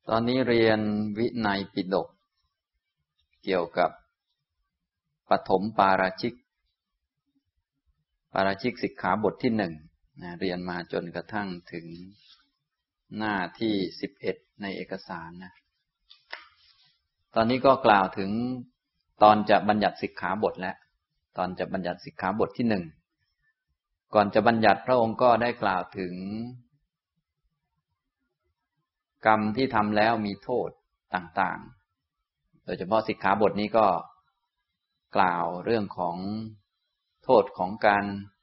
ตอนนี้เรียนวินัยปิฎกเกี่ยวกับปฐมปาราชิกสิกขาบทที่หนึ่งเรียนมาจนกระทั่งถึงหน้าที่11ในเอกสารนะตอนนี้ก็กล่าวถึงตอนจะบัญญัติสิกขาบทแล้วตอนจะบัญญัติสิกขาบทที่หนึ่งก่อนจะบัญญัติพระองค์ก็ได้กล่าวถึงกรรมที่ทำแล้วมีโทษต่างๆโดยเฉพาะสิกขาบทนี้ก็กล่าวเรื่องของโทษของการ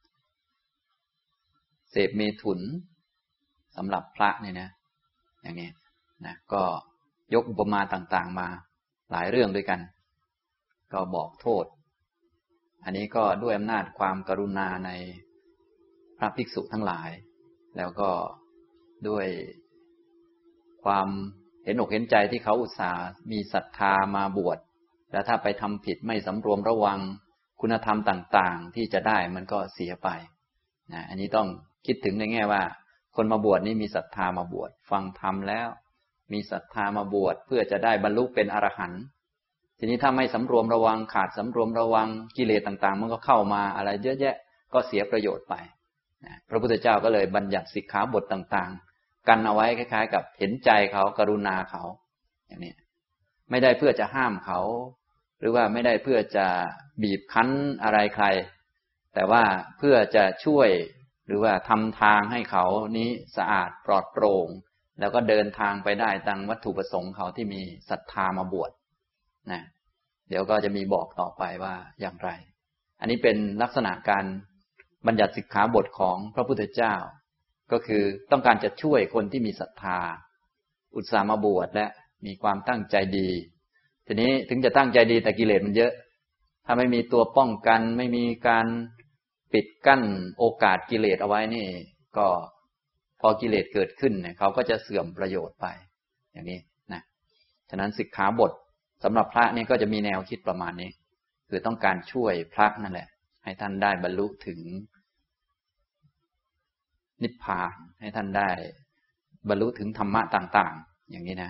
เสพเมถุนสำหรับพระเนี่ยนะอย่างนี้นะก็ยกอุปมาต่างๆมาหลายเรื่องด้วยกันก็บอกโทษอันนี้ก็ด้วยอำนาจความกรุณาในพระภิกษุทั้งหลายแล้วก็ด้วยความเห็นอกเห็นใจที่เขาอุตส่าห์มีศรัทธามาบวชแล้วถ้าไปทำผิดไม่สำรวมระวังคุณธรรมต่างๆที่จะได้มันก็เสียไปนะอันนี้ต้องคิดถึงในแง่ว่าคนมาบวชนี่มีศรัทธามาบวชฟังธรรมแล้วมีศรัทธามาบวชเพื่อจะได้บรรลุเป็นอรหันต์ทีนี้ถ้าไม่สำรวมระวังขาดสำรวมระวังกิเลสต่างๆมันก็เข้ามาอะไรเยอะแยะก็เสียประโยชน์ไปนะพระพุทธเจ้าก็เลยบัญญัติสิกขาบทต่างๆกันเอาไว้คล้ายๆกับเห็นใจเขากรุณาเขาอย่างนี้ไม่ได้เพื่อจะห้ามเขาหรือว่าไม่ได้เพื่อจะบีบคั้นอะไรใครแต่ว่าเพื่อจะช่วยหรือว่าทำทางให้เขานี้สะอาดปลอดโปร่งแล้วก็เดินทางไปได้ตามวัตถุประสงค์เขาที่มีศรัทธามาบวชนะเดี๋ยวก็จะมีบอกต่อไปว่าอย่างไรอันนี้เป็นลักษณะการบัญญัติสิกขาบทของพระพุทธเจ้าก็คือต้องการจะช่วยคนที่มีศรัทธาอุตส่าห์มาบวชและมีความตั้งใจดีทีนี้ถึงจะตั้งใจดีแต่กิเลสมันเยอะถ้าไม่มีตัวป้องกันไม่มีการปิดกั้นโอกาสกิเลสเอาไว้นี่ก็พอกิเลสเกิดขึ้นเนี่ยเขาก็จะเสื่อมประโยชน์ไปอย่างนี้นะฉะนั้นสิกขาบทสำหรับพระนี่ก็จะมีแนวคิดประมาณนี้คือต้องการช่วยพระนั่นแหละให้ท่านได้บรรลุถึงนิพพานให้ท่านได้บรรลุถึงธรรมะต่างๆอย่างนี้นะ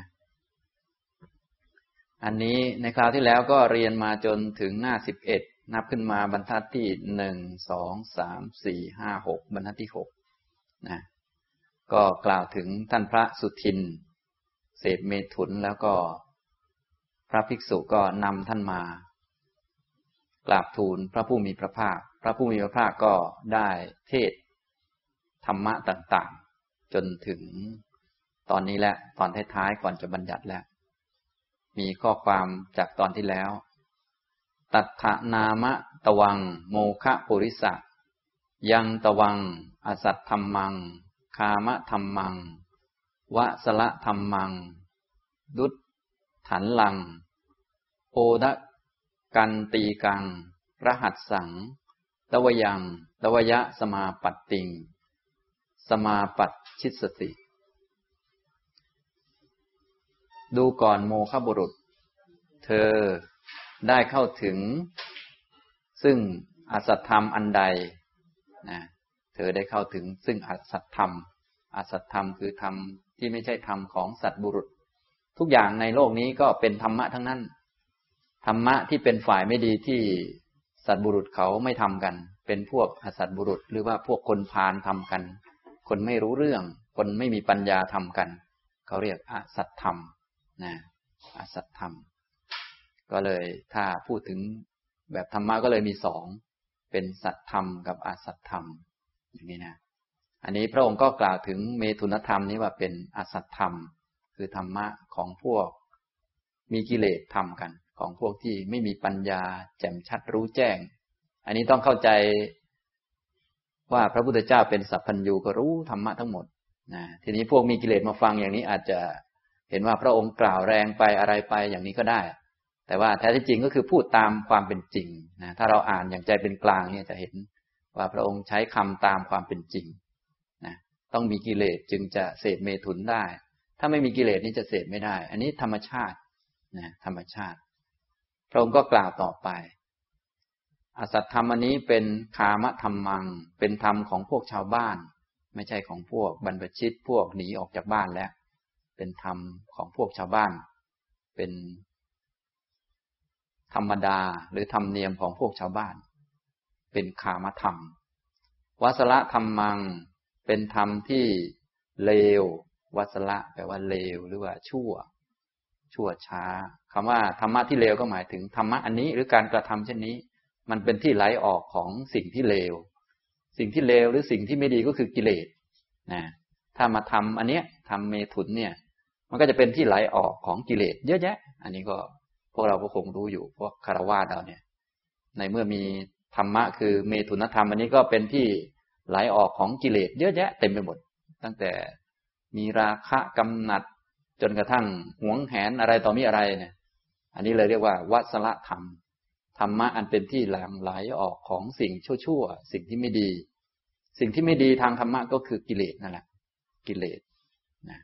อันนี้ในคราวที่แล้วก็เรียนมาจนถึงหน้า11นับขึ้นมาบรรทัดที่1 2 3 4 5 6บรรทัดที่6นะก็กล่าวถึงท่านพระสุทินเสพเมถุนแล้วก็พระภิกษุก็นำท่านมากราบทูลพระผู้มีพระภาคพระผู้มีพระภาคก็ได้เทศธรรมะต่างๆจนถึงตอนนี้แหละตอนท้ายๆก่อนจะบัญญัติแล้วมีข้อความจากตอนที่แล้วตัทธนามะตวังโมคะปุริสะยังตวังอสัตธัมมังคามะธัมมังวะสละธัมมังดุฏถันลังโอทะกันตีกังรหัสสังตวยังตวยะสมาปัตติงสมาปัชชิสติดูก่อนโมฆะบุรุษเธอได้เข้าถึงซึ่งอสัตธรรมอันใดนะเธอได้เข้าถึงซึ่งอสัตธรรมอสัตธรรมคือธรรมที่ไม่ใช่ธรรมของสัตว์บุรุษทุกอย่างในโลกนี้ก็เป็นธรรมะทั้งนั้นธรรมะที่เป็นฝ่ายไม่ดีที่สัตว์บุรุษเขาไม่ทำกันเป็นพวกอสัตว์บุรุษหรือว่าพวกคนพาลทำกันคนไม่รู้เรื่องคนไม่มีปัญญาทำกันเขาเรียกอสัตธรรมนะอสัตธรรมก็เลยถ้าพูดถึงแบบธรรมะก็เลยมีสองเป็นสัตธรรมกับอสัตธรรมอย่างนี้นะอันนี้พระองค์ก็กล่าวถึงเมถุนธรรมนี้ว่าเป็นอสัตธรรมคือธรรมะของพวกมีกิเลสทำกันของพวกที่ไม่มีปัญญาแจ่มชัดรู้แจ้งอันนี้ต้องเข้าใจว่าพระพุทธเจ้าเป็นสัพพัญญูก็รู้ธรรมะทั้งหมดนะทีนี้พวกมีกิเลสมาฟังอย่างนี้อาจจะเห็นว่าพระองค์กล่าวแรงไปอะไรไปอย่างนี้ก็ได้แต่ว่าแท้ที่จริงก็คือพูดตามความเป็นจริงนะถ้าเราอ่านอย่างใจเป็นกลางเนี่ยจะเห็นว่าพระองค์ใช้คำตามความเป็นจริงนะต้องมีกิเลสจึงจะเสพเมถุนได้ถ้าไม่มีกิเลสนี่จะเสพไม่ได้อันนี้ธรรมชาตินะธรรมชาติพระองค์ก็กล่าวต่อไปอสัตธรรมอันนี้เป็นคามะธัมมังเป็นธรรมของพวกชาวบ้านไม่ใช่ของพวกบรรพชิตพวกหนีออกจากบ้านแล้วเป็นธรรมของพวกชาวบ้านเป็นธรรมดาหรือธรรมเนียมของพวกชาวบ้านเป็นคามธรรมวสละธรรมังเป็นธรรมที่เลววสละแปลว่าเลวหรือว่าชั่วช้าคำว่าธรรมะที่เลวก็หมายถึงธรรมะอันนี้หรือการกระทำเช่นนี้มันเป็นที่ไหลออกของสิ่งที่เลวสิ่งที่เลวหรือสิ่งที่ไม่ดีก็คือกิเลสนะถ้ามาทำอันเนี้ยทำเมถุนเนี่ยมันก็จะเป็นที่ไหลออกของกิเลสเยอะแยะอันนี้ก็พวกเราก็คงรู้อยู่พวกคฤหัสถ์เราเนี่ยในเมื่อมีธรรมะคือเมถุนธรรมอันนี้ก็เป็นที่ไหลออกของกิเลสเยอะแยะเต็มไปหมดตั้งแต่มีราคะกำหนัดจนกระทั่งหวงแหนอะไรต่อมีอะไรเนี่ยอันนี้เลยเรียกว่าวสละธรรมธรรมะอันเป็นที่หลั่งไหลออกของสิ่งชั่วๆสิ่งที่ไม่ดีสิ่งที่ไม่ดีทางธรรมะก็คือกิเลสนั่นแหละกิเลสนะ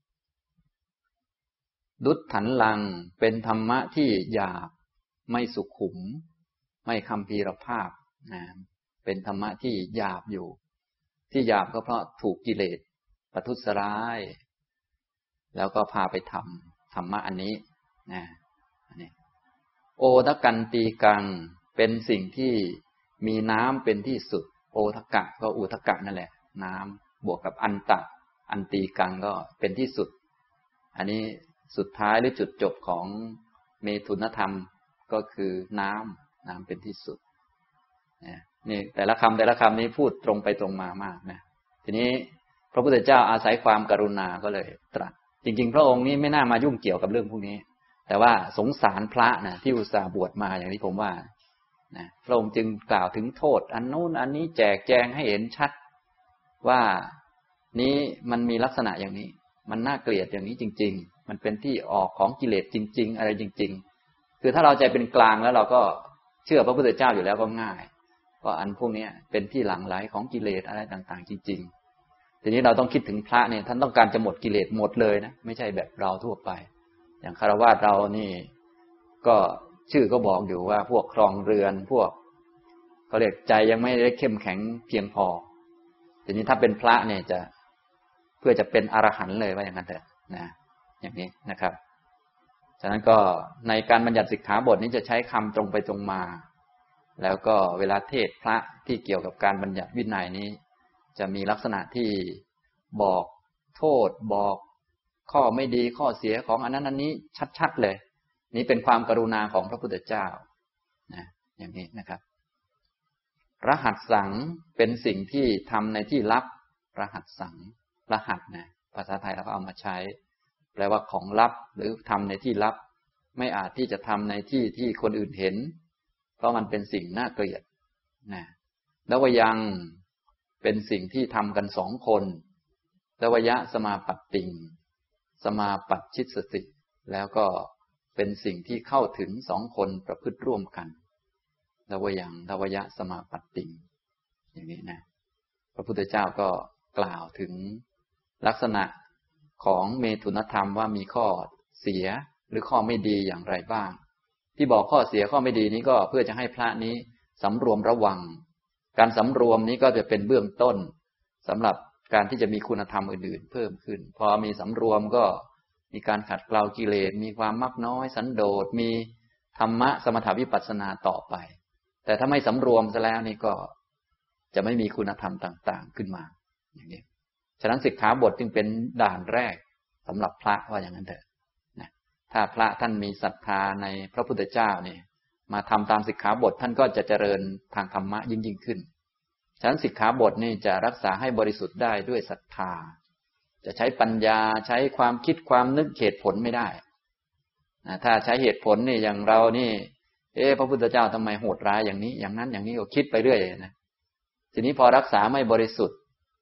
ดุจถันลังเป็นธรรมะที่หยาบไม่สุขุมไม่คัมภีรภาพนะเป็นธรรมะที่หยาบอยู่ที่หยาบก็เพราะถูกกิเลสประทุษร้ายแล้วก็พาไปทำธรรมะอันนี้นะโอทกันตีกังเป็นสิ่งที่มีน้ำเป็นที่สุดโอทกะก็อุทกะนั่นแหละน้ำบวกกับอันตะอันตีกังก็เป็นที่สุดอันนี้สุดท้ายหรือจุดจบของเมถุนธรรมก็คือน้ำเป็นที่สุดนี่แต่ละคำนี้พูดตรงไปตรงมามากนะทีนี้พระพุทธเจ้าอาศัยความกรุณาก็เลยตรัสจริงๆพระองค์นี้ไม่น่ามายุ่งเกี่ยวกับเรื่องพวกนี้แต่ว่าสงสารพระนะที่อุตส่าห์บวชมาอย่างที่ผมว่านะพระองค์จึงกล่าวถึงโทษอันนู้นอันนี้แจกแจงให้เห็นชัดว่านี้มันมีลักษณะอย่างนี้มันน่าเกลียดอย่างนี้จริงๆมันเป็นที่ออกของกิเลสจริงๆอะไรจริงๆคือถ้าเราใจเป็นกลางแล้วเราก็เชื่อพระพุทธเจ้าอยู่แล้วก็ง่ายเพราะอันพวกนี้เป็นที่หลั่งไหลของกิเลสอะไรต่างๆจริงๆทีนี้เราต้องคิดถึงพระเนี่ยท่านต้องการจะหมดกิเลสหมดเลยนะไม่ใช่แบบเราทั่วไปอย่างคฤหัสถ์เรานี่ก็ชื่อก็บอกอยู่ว่าพวกครองเรือนพวกเขาเรียกใจยังไม่ได้เข้มแข็งเพียงพอทีนี้ถ้าเป็นพระเนี่ยจะเพื่อจะเป็นอรหันต์เลยว่าอย่างนั้นเถอะนะอย่างนี้นะครับฉะนั้นก็ในการบัญญัติสิกขาบทนี้จะใช้คำตรงไปตรงมาแล้วก็เวลาเทศพระที่เกี่ยวกับการบัญญัติวินัยนี้จะมีลักษณะที่บอกโทษบอกข้อไม่ดีข้อเสียของอันนั้นอันนี้ชัดๆเลยนี่เป็นความกรุณาของพระพุทธเจ้านะอย่างนี้นะครับรหัสสังเป็นสิ่งที่ทำในที่ลับรหัสสังรหัสนะภาษาไทยเราก็เอามาใช้แปลว่าของลับหรือทำในที่ลับไม่อาจที่จะทำในที่ที่คนอื่นเห็นเพราะมันเป็นสิ่งน่าเกลียดนะแล้วว่ายังเป็นสิ่งที่ทำกันสองคนแล้ววยะสมาปัตติงสมาปัชชิสติแล้วก็เป็นสิ่งที่เข้าถึงสองคนประพฤติร่วมกันแล้วว่ายังแล้ววยะสมาปัตติงอย่างนี้นะพระพุทธเจ้าก็กล่าวถึงลักษณะของเมถุนธรรมว่ามีข้อเสียหรือข้อไม่ดีอย่างไรบ้างที่บอกข้อเสียข้อไม่ดีนี้ก็เพื่อจะให้พระนี้สำรวมระวังการสำรวมนี้ก็จะเป็นเบื้องต้นสำหรับการที่จะมีคุณธรรมอื่นๆเพิ่มขึ้นพอมีสำรวมก็มีการขัดเกลากิเลสมีความมักน้อยสันโดษมีธรรมะสมถวิปัสสนาต่อไปแต่ถ้าไม่สำรวมซะแล้วนี่ก็จะไม่มีคุณธรรมต่างๆขึ้นมาอย่างนี้ฉะนั้นสิกขาบทจึงเป็นด่านแรกสำหรับพระว่าอย่างนั้นเถอะนะถ้าพระท่านมีศรัทธาในพระพุทธเจ้าเนี่ยมาทำตามสิกขาบทท่านก็จะเจริญทางธรรมะยิ่งขึ้นฉะนั้นสิกขาบทนี่จะรักษาให้บริสุทธิ์ได้ด้วยศรัทธาจะใช้ปัญญาใช้ความคิดความนึกเหตุผลไม่ได้นะถ้าใช้เหตุผลนี่อย่างเรานี่พระพุทธเจ้าทำไมโหดร้ายอย่างนี้อย่างนั้นอย่างนี้ก็คิดไปเรื่อยนะทีนี้พอรักษาไม่บริสุทธิ์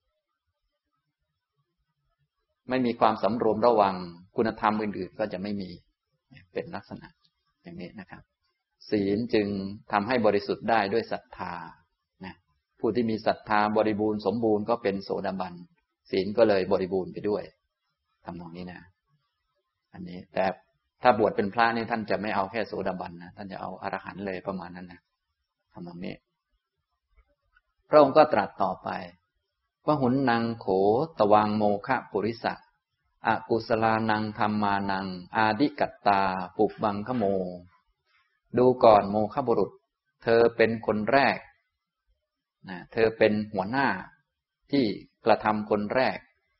ไม่มีความสำรวมระวังคุณธรรมอื่นๆก็จะไม่มีเป็นลักษณะอย่างนี้นะครับศีลจึงทำให้บริสุทธิ์ได้ด้วยศรัทธานะผู้ที่มีศรัทธาบริบูรณ์สมบูรณ์ก็เป็นโสดาบันศีลก็เลยบริบูรณ์ไปด้วยทำตรงนี้นะอันนี้แต่ถ้าบวชเป็นพระนี่ท่านจะไม่เอาแค่โสดาบันนะท่านจะเอาอรหันต์เลยประมาณนั้นนะทำตรงนี้พระองค์ก็ตรัสต่อไปว่าหุนนางโขตวังโมฆะปุริสะอกุศลานังธัมมานังอาดิกัตตาปุบบังคโมดูก่อนโมฆะบุรุษเธอเป็นคนแรกนะเธอเป็นหัวหน้าที่กระทำคนแรก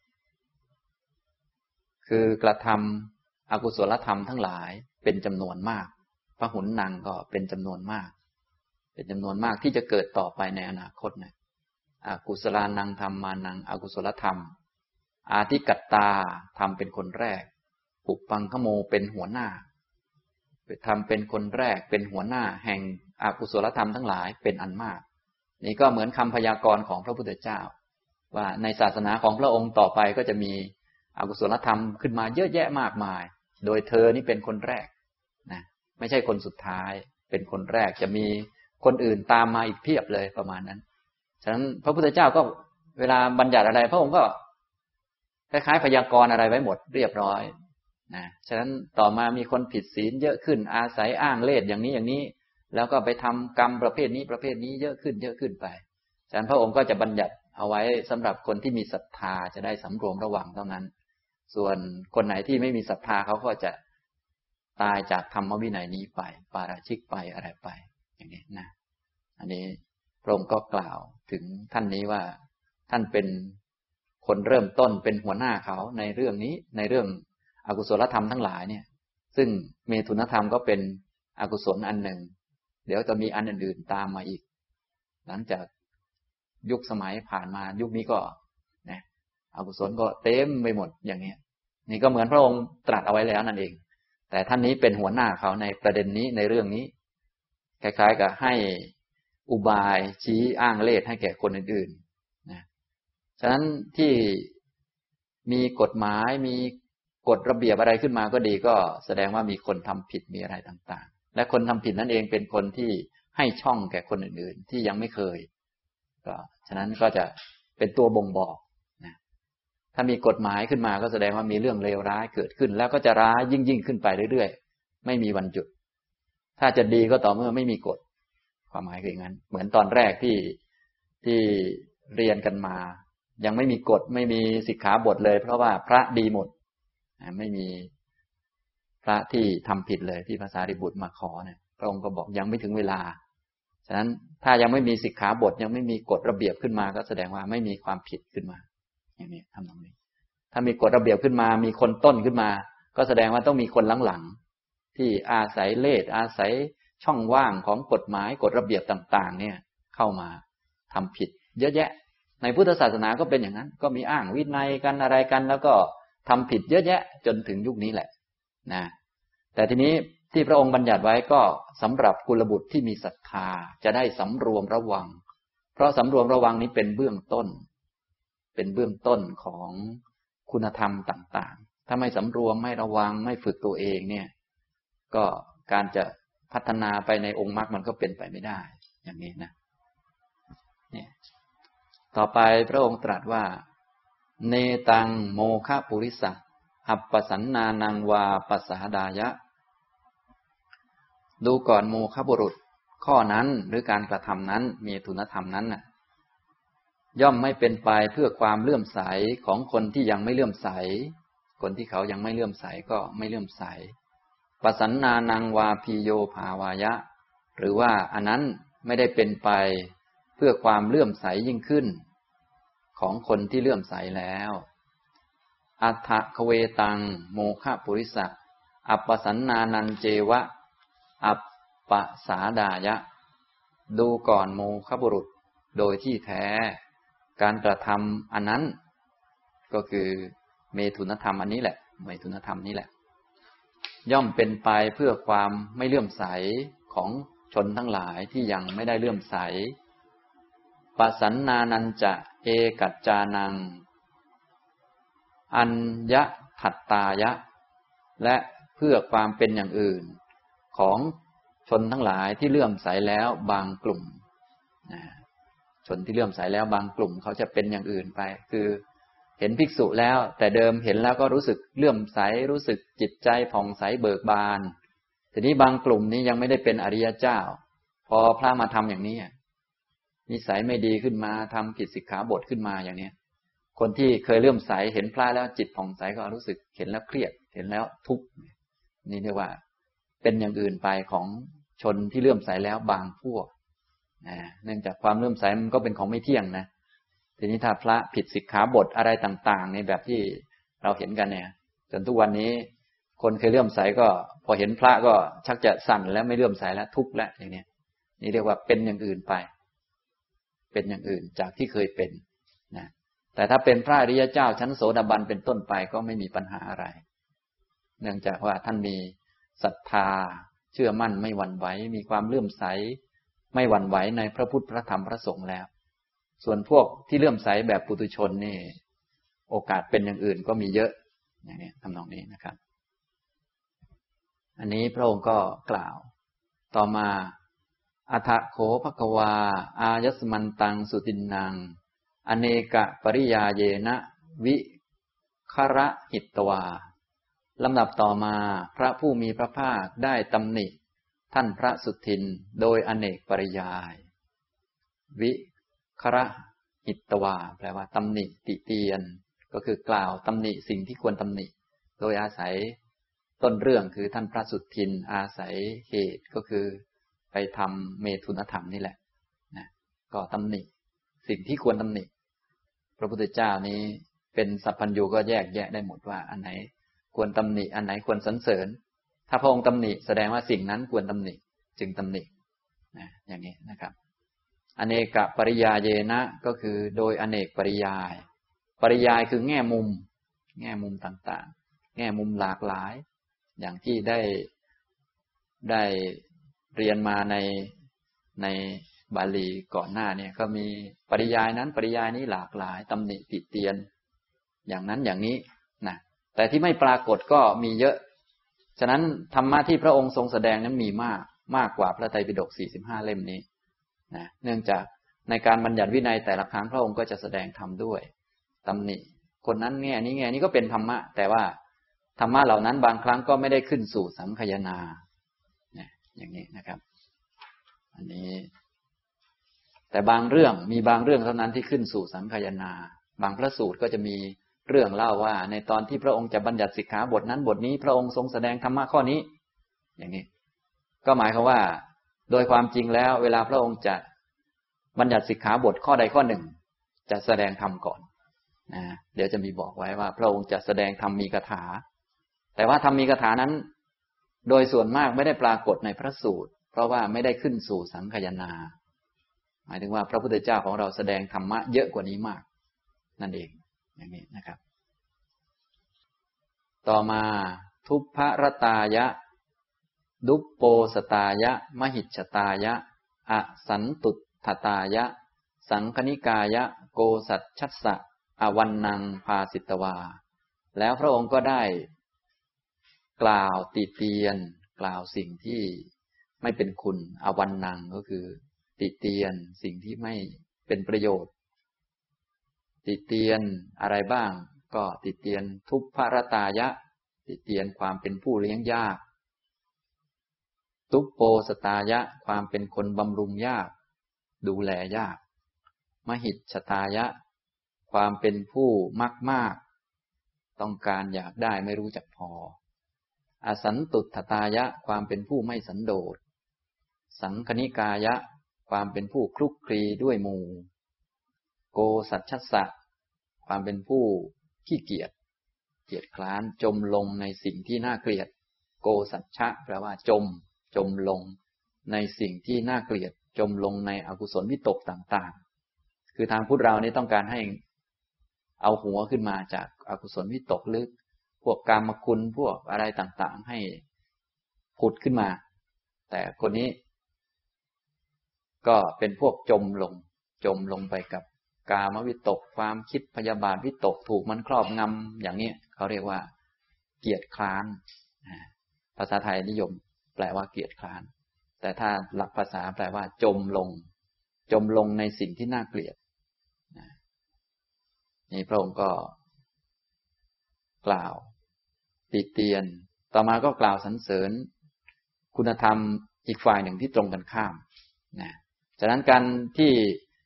คือกระทำอกุศลธรรมทั้งหลายเป็นจำนวนมากพหุนนังก็เป็นจำนวนมากเป็นจำนวนมากที่จะเกิดต่อไปในอนาคตนะอกุศลานังธัมมานังอกุศลธรรมอาทิกัตตาทำเป็นคนแรกปุปังคโมเป็นหัวหน้าทำเป็นคนแรกเป็นหัวหน้าแห่งอกุศลธรรมทั้งหลายเป็นอันมากนี่ก็เหมือนคำพยากรณ์ของพระพุทธเจ้าว่าในศาสนาของพระองค์ต่อไปก็จะมีอกุศลธรรมขึ้นมาเยอะแยะมากมายโดยเธอนี่เป็นคนแรกนะไม่ใช่คนสุดท้ายเป็นคนแรกจะมีคนอื่นตามมาอีกเพียบเลยประมาณนั้นฉะนั้นพระพุทธเจ้าก็เวลาบัญญัติอะไรพระองค์ก็คล้ายๆพยากรณ์อะไรไว้หมดเรียบร้อยนะฉะนั้นต่อมามีคนผิดศีลเยอะขึ้นอาศัยอ้างเลสอย่างนี้อย่างนี้แล้วก็ไปทำกรรมประเภทนี้เยอะขึ้นไปฉะนั้นพระองค์ก็จะบัญญัติเอาไว้สำหรับคนที่มีศรัทธาจะได้สำรวมระวังเท่านั้นส่วนคนไหนที่ไม่มีศรัทธาเขาก็จะตายจากธรรมวินัยนี้ไปปาราชิกไปอะไรไปอย่างนี้นะอันนี้พระองค์ก็กล่าวถึงท่านนี้ว่าท่านเป็นคนเริ่มต้นเป็นหัวหน้าเขาในเรื่องนี้ในเรื่องอกุศลธรรมทั้งหลายเนี่ยซึ่งเมถุนธรรมก็เป็นอกุศลอันหนึ่งเดี๋ยวจะมีอันอื่นๆตามมาอีกหลังจากยุคสมัยผ่านมายุคนี้ก็นะอกุศลก็เต็มไปหมดอย่างนี้นี่ก็เหมือนพระองค์ตรัสเอาไว้แล้วนั่นเองแต่ท่านนี้เป็นหัวหน้าเขาในประเด็นนี้ในเรื่องนี้คล้ายๆกับให้อุบายชี้อ้างเลสให้แก่คนอื่นๆนะฉะนั้นที่มีกฎหมายมีกฎระเบียบอะไรขึ้นมาก็ดีก็แสดงว่ามีคนทำผิดมีอะไรต่างๆและคนทำผิดนั่นเองเป็นคนที่ให้ช่องแก่คนอื่นๆที่ยังไม่เคยก็ฉะนั้นก็จะเป็นตัวบ่งบอกนะถ้ามีกฎหมายขึ้นมาก็แสดงว่ามีเรื่องเลวร้ายเกิดขึ้นแล้วก็จะร้ายยิ่งขึ้นไปเรื่อยๆไม่มีวันหยุดถ้าจะดีก็ต่อเมื่อไม่มีกฎความหมายคืออย่างนั้นเหมือนตอนแรกที่เรียนกันมายังไม่มีกฎไม่มีสิกขาบทเลยเพราะว่าพระดีหมดไม่มีพระที่ทำผิดเลยที่พระสารีบุตรมาขอเนี่ยพระองค์ก็บอกยังไม่ถึงเวลาฉะนั้นถ้ายังไม่มีสิกขาบทยังไม่มีกฎระเบียบขึ้นมาก็แสดงว่าไม่มีความผิดขึ้นมาอย่างนี้ทำตรงนี้ถ้ามีกฎระเบียบขึ้นมามีคนต้นขึ้นมาก็แสดงว่าต้องมีคนหลังๆที่อาศัยเลสอาศัยช่องว่างของกฎหมายกฎระเบียบต่างๆเนี่ยเข้ามาทำผิดเยอะแยะในพุทธศาสนาก็เป็นอย่างนั้นก็มีอ้างวินัยกันอะไรกันแล้วก็ทำผิดเยอะแยะจนถึงยุคนี้แหละนะแต่ทีนี้ที่พระองค์บัญญัติไว้ก็สำหรับกุลบุตรที่มีศรัทธาจะได้สำรวมระวังเพราะสำรวมระวังนี้เป็นเบื้องต้นเป็นเบื้องต้นของคุณธรรมต่างๆถ้าไม่สำรวมไม่ระวังไม่ฝึกตัวเองเนี่ยก็การจะพัฒนาไปในองค์มรรคมันก็เป็นไปไม่ได้อย่างนี้นะเนี่ยต่อไปพระองค์ตรัสว่าเนตังโมฆะปุริสะอัปปสันนานังวาปัสสาดายะดูก่อนโมฆะบุรุษข้อนั้นหรือการกระทำนั้นมีทุนธรรมนั้นน่ะย่อมไม่เป็นไปเพื่อความเลื่อมใสของคนที่ยังไม่เลื่อมใสคนที่เขายังไม่เลื่อมใสก็ไม่เลื่อมใสปัสสันนานังวาพีโยภาวายะหรือว่าอันนั้นไม่ได้เป็นไปเพื่อความเลื่อมใสยิ่งขึ้นของคนที่เลื่อมใสแล้วอัฏฐคเวตังโมฆะปุริสะอัปปสันนานันเจวะอัปปสาดายะดูก่อนโมฆะบุรุษโดยที่แท้การกระทำอันนั้นก็คือเมถุนธรรมอันนี้แหละเมถุนธรรมนี้แหละย่อมเป็นไปเพื่อความไม่เลื่อมใสของชนทั้งหลายที่ยังไม่ได้เลื่อมใสปสันนานันจะเอกัจจานังอัญญทัตตายะและเพื่อความเป็นอย่างอื่นของชนทั้งหลายที่เลื่อมใสแล้วบางกลุ่มชนที่เลื่อมใสแล้วบางกลุ่มเขาจะเป็นอย่างอื่นไปคือเห็นภิกษุแล้วแต่เดิมเห็นแล้วก็รู้สึกเลื่อมใสรู้สึกจิตใจผ่องใสเบิกบานทีนี้บางกลุ่มนี้ยังไม่ได้เป็นอริยเจ้าพอพระมาทำอย่างนี้นิสัยไม่ดีขึ้นมาทำผิดสิกขาบทขึ้นมาอย่างนี้คนที่เคยเลื่อมใสเห็นพระแล้วจิตผ่องใสก็รู้สึกเห็นแล้วเครียดเห็นแล้วทุกข์นี่เรียกว่าเป็นอย่างอื่นไปของชนที่เลื่อมใสแล้วบางพวกเนื่องจากความเลื่อมใสมันก็เป็นของไม่เที่ยงนะทีนี้ถ้าพระผิดสิกขาบทอะไรต่างๆในแบบที่เราเห็นกันเนี่ยจนทุกวันนี้คนเคยเลื่อมใสก็พอเห็นพระก็ชักจะสั่นแล้วไม่เลื่อมใสแล้วทุกข์แล้วอย่างนี้นี่เรียกว่าเป็นอย่างอื่นไปเป็นอย่างอื่นจากที่เคยเป็นนะแต่ถ้าเป็นพระอริยเจ้าชั้นโสดาบันเป็นต้นไปก็ไม่มีปัญหาอะไรเนื่องจากว่าท่านมีศรัทธาเชื่อมั่นไม่หวั่นไหวมีความเลื่อมใสไม่หวั่นไหวในพระพุทธพระธรรมพระสงฆ์แล้วส่วนพวกที่เลื่อมใสแบบปุถุชนนี่โอกาสเป็นอย่างอื่นก็มีเยอะอย่างนี้ทำนองนี้นะครับอันนี้พระองค์ก็กล่าวต่อมาอัฏฐโขภควาอายสมันตังสุตินนังอเนกปริยาเยนะวิคระหิตวาลำดับต่อมาพระผู้มีพระภาคได้ตำหนิท่านพระสุทินโดยอเนกปริยายวิคระหิตวาแปลว่าตำหนิติเตียนก็คือกล่าวตำหนิสิ่งที่ควรตำหนิโดยอาศัยต้นเรื่องคือท่านพระสุทินอาศัยเหตุก็คือไปทำเมถุนธรรมนี่แหละนะก็ตำหนิสิ่งที่ควรตำหนิพระพุทธเจ้านี้เป็นสัพพัญญูก็แยกแยะได้หมดว่าอันไหนควรตำหนิอันไหนควรสรรเสริญถ้าพระองค์ตำหนิแสดงว่าสิ่งนั้นควรตำหนิจึงตำหนินะอย่างนี้นะครับอเนกปริยาเยนะก็คือโดยอเนกปริยายปริยายคือแง่มุมต่างๆแง่มุมหลากหลายอย่างที่ได้เรียนมาในบาลีก่อนหน้าเนี่ยก็มีปริยายนั้นปริยายนี้หลากหลายตำหนิติเตียนอย่างนั้นอย่างนี้นะแต่ที่ไม่ปรากฏก็มีเยอะฉะนั้นธรรมะที่พระองค์ทรงแสดงนั้นมีมากกว่าพระไตรปิฎก45เล่มนี้นะเนื่องจากในการบัญญัติวินัยแต่ละครั้งพระองค์ก็จะแสดงธรรมด้วยตำหนิคนนั้นแง่นี้ก็เป็นธรรมะแต่ว่าธรรมะเหล่านั้นบางครั้งก็ไม่ได้ขึ้นสู่สังคายนาอย่างนี้นะครับอันนี้แต่บางเรื่องมีบางเรื่องเท่านั้นที่ขึ้นสู่สังคายนาบางพระสูตรก็จะมีเรื่องเล่าว่าในตอนที่พระองค์จะบัญญัติสิกขาบทนั้นบทนี้พระองค์ทรงแสดงธรรมะข้อนี้อย่างนี้ก็หมายความว่าโดยความจริงแล้วเวลาพระองค์จะบัญญัติสิกขาบทข้อใดข้อหนึ่งจะแสดงธรรมก่อนนะเดี๋ยวจะมีบอกไว้ว่าพระองค์จะแสดงธรรมมีคาถาแต่ว่าธรรมมีคาถานั้นโดยส่วนมากไม่ได้ปรากฏในพระสูตรเพราะว่าไม่ได้ขึ้นสู่สังคายนาหมายถึงว่าพระพุทธเจ้าของเราแสดงธรรมะเยอะกว่านี้มากนั่นเองอย่างนี้นะครับต่อมาทุพพรตายะดุปโปสตายะมหิจฉตายะอสันตุทตายะสังคณิกายะโกสัจฉัสสะอวันนังภาสิตวาแล้วพระองค์ก็ได้กล่าวติเตียนกล่าวสิ่งที่ไม่เป็นคุณอวันนังก็คือติเตียนสิ่งที่ไม่เป็นประโยชน์ติเตียนอะไรบ้างก็ติเตียนทุพพรตายะติเตียนความเป็นผู้เลี้ยงยากทุปโปสตายะความเป็นคนบำรุงยากดูแลยากมหิจฉตายะความเป็นผู้มากต้องการอยากได้ไม่รู้จักพออสันตุทตายะความเป็นผู้ไม่สันโดษสังคณิกายะความเป็นผู้คลุกคลีด้วยหมู่โกสัจฉัสสะความเป็นผู้ขี้เกียจเกียจคร้านจมลงในสิ่งที่น่าเกลียดโกสัจฉะแปลว่าจมลงในสิ่งที่น่าเกลียดจมลงในอกุศลวิตกต่างๆคือทางพุทธเรานี่ต้องการให้เอาหัวขึ้นมาจากอกุศลวิตกลึกพวกกามคุณพวกอะไรต่างๆให้ผุดขึ้นมาแต่คนนี้ก็เป็นพวกจมลงไปกับกามวิตกความคิดพยาบาทวิตกถูกมันครอบงำอย่างนี้เขาเรียกว่าเกียจคร้านภาษาไทยนิยมแปลว่าเกียจคร้านแต่ถ้าหลักภาษาแปลว่าจมลงในสิ่งที่น่าเกลียดนี่พระองค์ก็กล่าวติเตียนต่อมาก็กล่าวสรรเสริญคุณธรรมอีกฝ่ายหนึ่งที่ตรงกันข้ามฉะนั้นการที่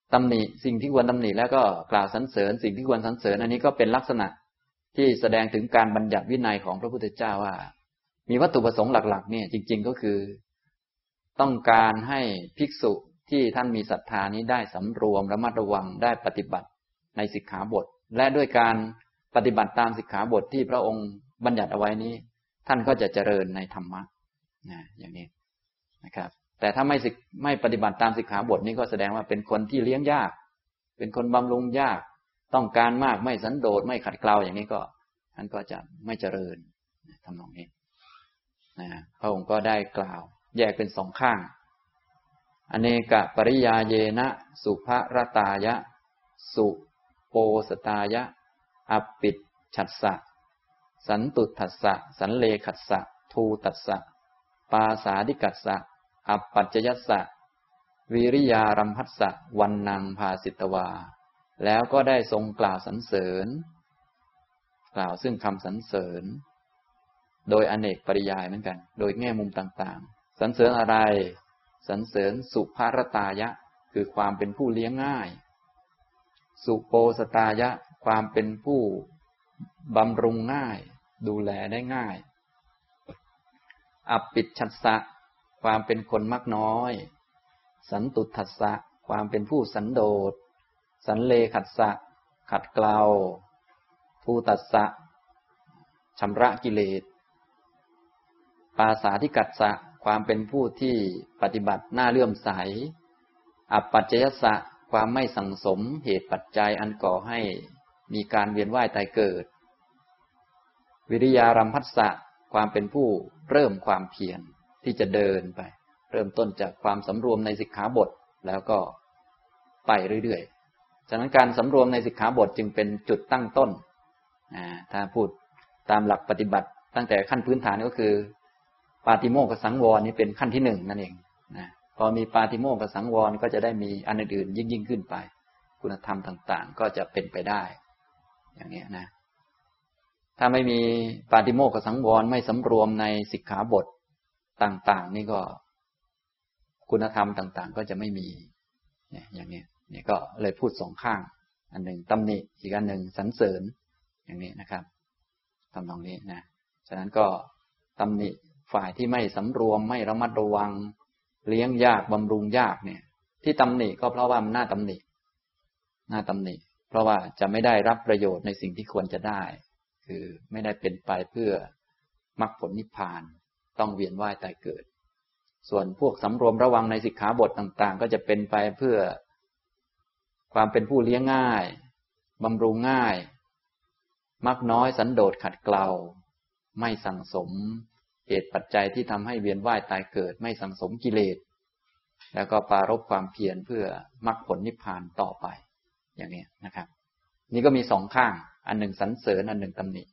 ตำหนิสิ่งที่ควรตำหนิแล้วก็กล่าวสรรเสริญสิ่งที่ควรสรรเสริญอันนี้ก็เป็นลักษณะที่แสดงถึงการบัญญัติวินัยของพระพุทธเจ้าว่ามีวัตถุประสงค์หลักๆเนี่ยจริงๆก็คือต้องการให้ภิกษุที่ท่านมีศรัทธานี้ได้สำรวมระมัดระวังได้ปฏิบัติในสิกขาบทและด้วยการปฏิบัติตามสิกขาบทที่พระองค์บัญญัติเอาไว้นี้ท่านก็จะเจริญในธรรมะอย่างนี้นะครับแต่ถ้าไม่ปฏิบัติตามสิกขาบทนี้ก็แสดงว่าเป็นคนที่เลี้ยงยากเป็นคนบำรุงยากต้องการมากไม่สันโดษไม่ขัดเกลาอย่างนี้ก็ท่านก็จะไม่เจริญทำนองนี้พระองค์ก็ได้กล่าวแยกเป็นสองข้างอเนกปริยาเยนะสุภรตายะสุโปสตายะอปิจฉัสสะสันตุทัสสะสันเลขัสสะทูตัสสะปาสาดิกัสสะอัปปัจจยัสสะวิริยารัมพัสสะวันนังภาสิตวาแล้วก็ได้ทรงกล่าวสรรเสริญกล่าวซึ่งคำสรรเสริญโดยอเนกปริยายเหมือนกันโดยแง่มุมต่างๆสรรเสริญอะไรสรรเสริญสุภรตายะคือความเป็นผู้เลี้ยงง่ายสุโปสตายะความเป็นผู้บำรุงง่ายดูแลได้ง่ายอปิจฉัสสะความเป็นคนมักน้อยสันตุทัสสะความเป็นผู้สันโดษสันเลขัสสะขัดเกลาทูตัสสะชำระกิเลสปาสาธิกัสสะความเป็นผู้ที่ปฏิบัติน่าเลื่อมใสอัปปัจจยัสสะความไม่สังสมเหตุปัจจัยอันก่อให้มีการเวียนว่ายตายเกิดวิริยารัมพัสสะความเป็นผู้เริ่มความเพียรที่จะเดินไปเริ่มต้นจากความสำรวมในสิกขาบทแล้วก็ไปเรื่อยๆฉะนั้นการสำรวมในสิกขาบทจึงเป็นจุดตั้งต้นถ้าพูดตามหลักปฏิบัติตั้งแต่ขั้นพื้นฐานก็คือปาติโมกขสังวรนี้เป็นขั้นที่1นั่นเองพอมีปาติโมกขสังวรก็จะได้มีอันอื่นๆยิ่งขึ้นไปคุณธรรมต่างๆก็จะเป็นไปได้อย่างนี้นะถ้าไม่มีปาติโมกขสังวรไม่สำรวมในสิกขาบทต่างๆนี่ก็คุณธรรมต่างๆก็จะไม่มีอย่างนี้นี่ก็เลยพูดสองข้างอันหนึ่งตำหนิอีกอันหนึ่งสรรเสริญอย่างนี้นะครับทำตรงนี้นะฉะนั้นก็ตำหนิฝ่ายที่ไม่สำรวมไม่ระมัดระวังเลี้ยงยากบำรุงยากเนี่ยที่ตำหนิก็เพราะว่ามันน่าตำหนิเพราะว่าจะไม่ได้รับประโยชน์ในสิ่งที่ควรจะได้คือไม่ได้เป็นไปเพื่อมรรคผลนิพพานต้องเวียนว่ายตายเกิดส่วนพวกสำรวมระวังในสิกขาบทต่างๆก็จะเป็นไปเพื่อความเป็นผู้เลี้ยงง่ายบำรุงง่ายมักน้อยสันโดษขัดเกลาไม่สั่งสมเหตุปัจจัยที่ทำให้เวียนว่ายตายเกิดไม่สั่งสมกิเลสแล้วก็ปรารภความเพียรเพื่อมรรคผลนิพพานต่อไปอย่างนี้นะครับนี่ก็มีสองข้างอันหนึ่งสรรเสริญอันหนึ่งตำหนิ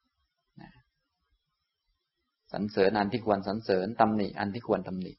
สรรเสริญอันที่ควรสรรเสริญตำหนิอันที่ควรตำหนิ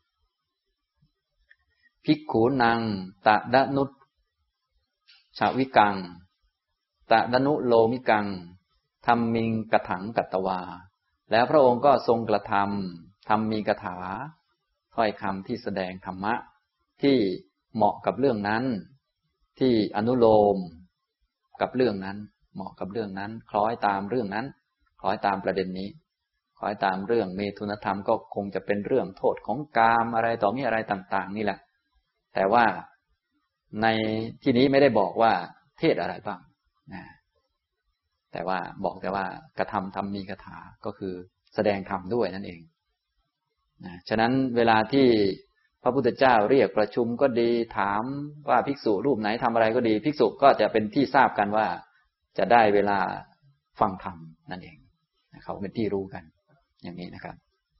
ภิกขุนังตะดะนุชวิกังตะดนุโลมิกังธัมมิงกถังกัตตวาแล้วพระองค์ก็ทรงกระทำธรรมมีกถาถ้อยคำที่แสดงธรรมะที่เหมาะกับเรื่องนั้นที่อนุโลมกับเรื่องนั้นเหมาะกับเรื่องนั้นคล้อยตามเรื่องนั้นคล้อยตามประเด็นนี้คล้อยตามเรื่องเมถุนธรรมก็คงจะเป็นเรื่องโทษของกามอะไรต่อมีอะไรต่างๆนี่แหละแต่ว่าในที่นี้ไม่ได้บอกว่าเทศอะไรบ้างแต่ว่าบอกแต่ว่ากระทำธรรมมีกถาก็คือแสดงธรรมด้วยนั่นเองฉะนั้นเวลาที่พระพุทธเจ้าเรียกประชุมก็ดีถามว่าภิกษุรูปไหนทำอะไรก็ดีภิกษุก็จะเป็นที่ทราบกันว่าจะได้เวลาฟังธรรมนั่นเองเขาเป็นที่รู้กันอย่างนี้นะครับ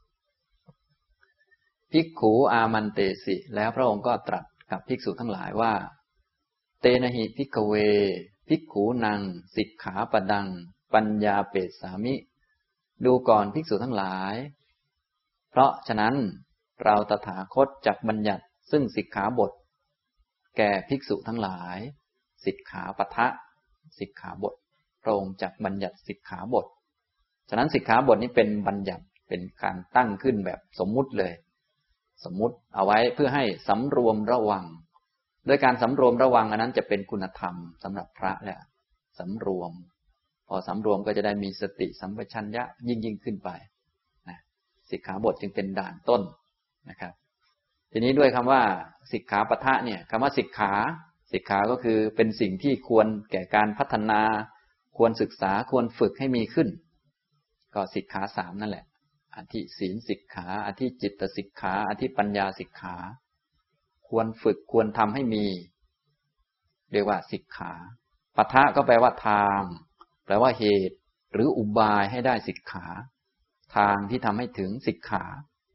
ภิกขุอามันเตสิแล้วพระองค์ก็ตรัสกับภิกษุทั้งหลายว่าเตนะหิภิกขเวภิกขุนังสิกขาปดังปัญญาเปสสามิดูก่อนภิกษุทั้งหลายเพราะฉะนั้นเราตถาคตจักบัญญัติซึ่งสิกขาบทแก่ภิกษุทั้งหลายสิกขาปทะสิกขาบทพระองค์จักบัญญัติสิกขาบทฉะนั้นสิกขาบทนี้เป็นบัญญัติเป็นการตั้งขึ้นแบบสมมุติเลยสมมุติเอาไว้เพื่อให้สำรวมระวังโดยการสำรวมระวังอันนั้นจะเป็นคุณธรรมสำหรับพระแล้วสำรวมพอสำรวมก็จะได้มีสติสัมปชัญญะยิ่งขึ้นไปนะสิกขาบทจึงเป็นด่านต้นนะครับทีนี้ด้วยคำว่าสิกขาปะทะเนี่ยคำว่าสิกขาก็คือเป็นสิ่งที่ควรแก่การพัฒนาควรศึกษาควรฝึกให้มีขึ้นก็สิกขาสามนั่นแหละอธิศีลสิกขาอธิจิตสิกขาอธิปัญญาสิกขาควรฝึกควรทำให้มีเรียกว่าสิกขาปะทะก็แปลว่าทางแปลว่าเหตุหรืออุบายให้ได้สิกขาทางที่ทำให้ถึงสิกขา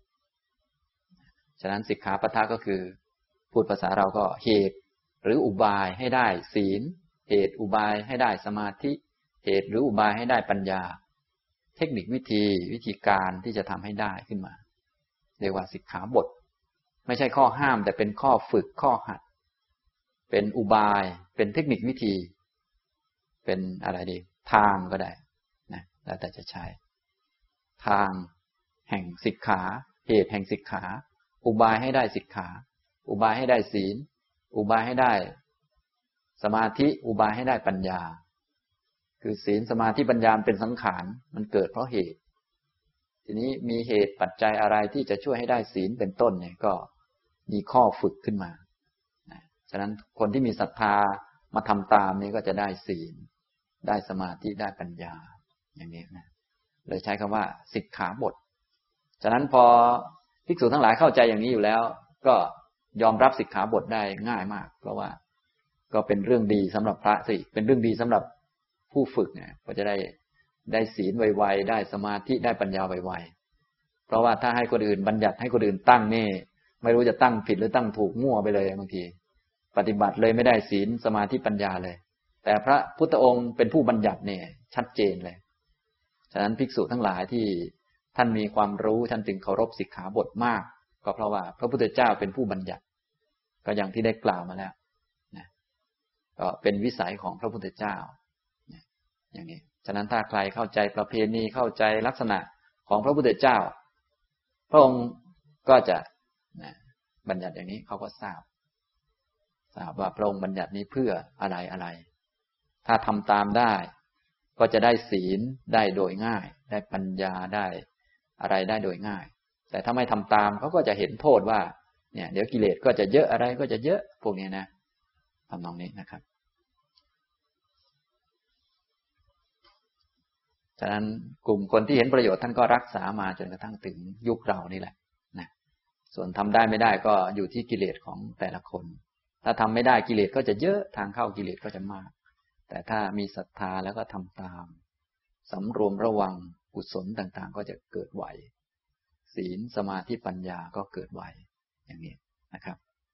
ฉะนั้นสิกขาปะทะก็คือพูดภาษาเราก็เหตุหรืออุบายให้ได้ศีลเหตุอุบายให้ได้สมาธิเหตุหรืออุบายให้ได้ปัญญาเทคนิควิธีการที่จะทำให้ได้ขึ้นมาเรียกว่าสิกขาบทไม่ใช่ข้อห้ามแต่เป็นข้อฝึกข้อหัดเป็นอุบายเป็นเทคนิควิธีเป็นอะไรดีทางก็ได้นะแล้วแต่จะใช้ทางแห่งสิกขาเหตุแห่งสิกขาอุบายให้ได้สิกขาอุบายให้ได้ศีลอุบายให้ได้สมาธิอุบายให้ได้ปัญญาคือศีลสมาธิปัญญาเป็นสังขารมันเกิดเพราะเหตุทีนี้มีเหตุปัจจัยอะไรที่จะช่วยให้ได้ศีลเป็นต้นเนี่ยก็มีข้อฝึกขึ้นมาฉะนั้นคนที่มีศรัทธามาทำตามนี้ก็จะได้ศีลได้สมาธิได้ปัญญาอย่างนี้นะเลยใช้คำว่าสิกขาบทฉะนั้นพอภิกษุทั้งหลายเข้าใจอย่างนี้อยู่แล้วก็ยอมรับสิกขาบทได้ง่ายมากเพราะว่าก็เป็นเรื่องดีสำหรับพระสิเป็นเรื่องดีสำหรับผู้ฝึกเนี่ยก็จะได้ศีลไวๆได้สมาธิได้ปัญญาไวๆเพราะว่าถ้าให้คนอื่นบัญญัติให้คนอื่นตั้งนี่ไม่รู้จะตั้งผิดหรือตั้งถูกมั่วไปเลยบางทีปฏิบัติเลยไม่ได้ศีลสมาธิปัญญาเลยแต่พระพุทธองค์เป็นผู้บัญญัติเนี่ยชัดเจนเลยฉะนั้นภิกษุทั้งหลายที่ท่านมีความรู้ท่านจึงเคารพสิกขาบทมากก็เพราะว่าพระพุทธเจ้าเป็นผู้บัญญัติก็อย่างที่ได้กล่าวมาแล้วนะก็เป็นวิสัยของพระพุทธเจ้าอย่างนี้ฉะนั้นถ้าใครเข้าใจประเพณีเข้าใจลักษณะของพระพุทธเจ้าพระองค์ก็จะบัญญัติอย่างนี้เขาก็ทราบว่าพระองค์บัญญัตินี้เพื่ออะไรถ้าทำตามได้ก็จะได้ศีลได้โดยง่ายได้ปัญญาได้อะไรได้โดยง่ายแต่ถ้าไม่ทำตามเขาก็จะเห็นโทษว่าเนี่ยเดี๋ยวกิเลสก็จะเยอะอะไรก็จะเยอะพวกนี้นะทำนองนี้นะครับฉะนั้นกลุ่มคนที่เห็นประโยชน์ท่านก็รักษามาจนกระทั่งถึงยุคเรานี่แหละนะส่วนทำได้ไม่ได้ก็อยู่ที่กิเลสของแต่ละคนถ้าทำไม่ได้กิเลสก็จะเยอะทางเข้ากิเลสก็จะมากแต่ถ้ามีศรัทธาแล้วก็ทำตามสำรวมระวังกุศลต่างๆก็จะเกิดไวศีลสมาธิปัญญาก็เกิดไวอย่างนี้นะครับ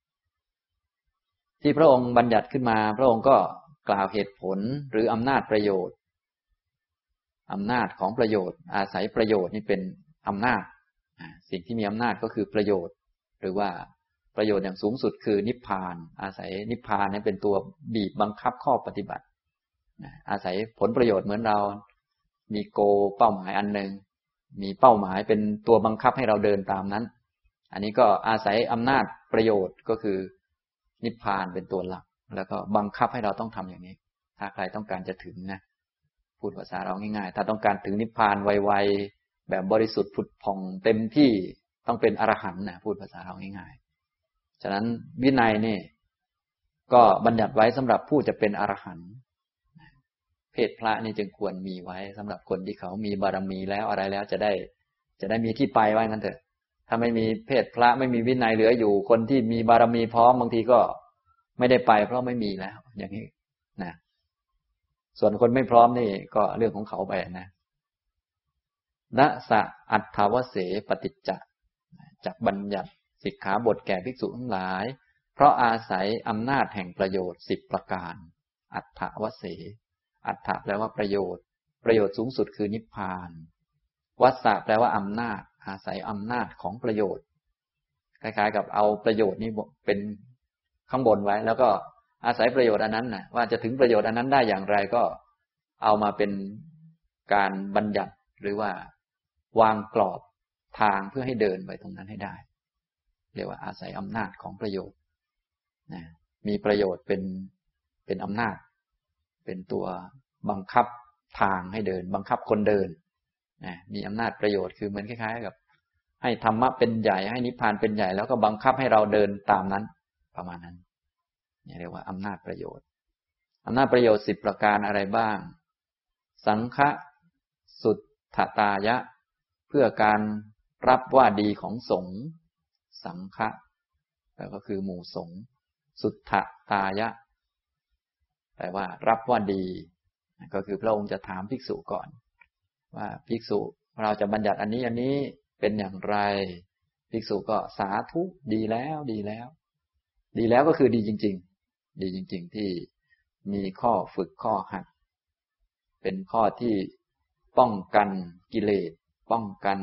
ที่พระองค์บัญญัติขึ้นมาพระองค์ก็กล่าวเหตุผลหรืออำนาจประโยชน์อำนาจของประโยชน์อาศัยประโยชน์นี่เป็นอำนาจสิ่งที่มีอำนาจก็คือประโยชน์หรือว่าประโยชน์อย่างสูงสุดคือนิพพานอาศัยนิพพานนี่เป็นตัวบีบบังคับข้อปฏิบัติอาศัยผลประโยชน์เหมือนเรามีโกเป้าหมายอันหนึ่งมีเป้าหมายเป็นตัวบังคับให้เราเดินตามนั้นอันนี้ก็อาศัยอำนาจประโยชน์ก็คือนิพพานเป็นตัวหลักแล้วก็บังคับให้เราต้องทำอย่างนี้ถ้าใครต้องการจะถึงนะพูดภาษาเราง่ายๆถ้าต้องการถึงนิพพานไวๆแบบบริสุทธิ์ผุดผ่องเต็มที่ต้องเป็นอรหันต์นะพูดภาษาเราง่ายๆฉะนั้นวินัยนี่ก็บัญญัติไว้สำหรับผู้จะเป็นอรหันต์เพศพระนี่จึงควรมีไว้สำหรับคนที่เขามีบารมีแล้วอะไรแล้วจะได้มีที่ไปไว้งั้นเถอะถ้าไม่มีเพศพระไม่มีวินัยเหลืออยู่คนที่มีบารมีพร้อมบางทีก็ไม่ได้ไปเพราะไม่มีแล้วอย่างนี้นะส่วนคนไม่พร้อมนี่ก็เรื่องของเขาไปนะนะสะอัตถวเสปฏิจจะจักบัญญัติสิกขาบทแก่ภิกษุทั้งหลายเพราะอาศัยอำนาจแห่งประโยชน์10ประการอัตถวเสอัตถะแปลว่าประโยชน์สูงสุดคือนิพพานวัสสะแปลว่าอำนาจอาศัยอำนาจของประโยชน์คล้ายๆกับเอาประโยชน์นี้เป็นข้างบนไว้แล้วก็อาศัยประโยชน์อันนั้นนะว่าจะถึงประโยชน์อันนั้นได้อย่างไรก็เอามาเป็นการบัญญัติหรือว่าวางกรอบทางเพื่อให้เดินไปตรงนั้นให้ได้เรียกว่าอาศัยอำนาจของประโยชน์นะมีประโยชน์เป็นอำนาจเป็นตัวบังคับทางให้เดินบังคับคนเดินมีอำนาจประโยชน์คือเหมือนคล้ายๆกับให้ธรรมะเป็นใหญ่ให้นิพพานเป็นใหญ่แล้วก็บังคับให้เราเดินตามนั้นประมาณนั้นนี่เรียกว่าอำนาจประโยชน์อำนาจประโยชน์10ประการอะไรบ้างสังฆสุทธตายะเพื่อการรับว่าดีของสงฆ์สังฆะแล้วก็คือหมู่สงฆ์สุทธตายะแปลว่ารับว่าดีก็คือพระองค์จะถามภิกษุก่อนว่าภิกษุเราจะบัญญัติอันนี้เป็นอย่างไรภิกษุก็สาธุดีแล้วดีแล้วก็คือดีจริงๆดีจริงๆที่มีข้อฝึกข้อหัดเป็นข้อที่ป้องกันกิเลสป้องกัน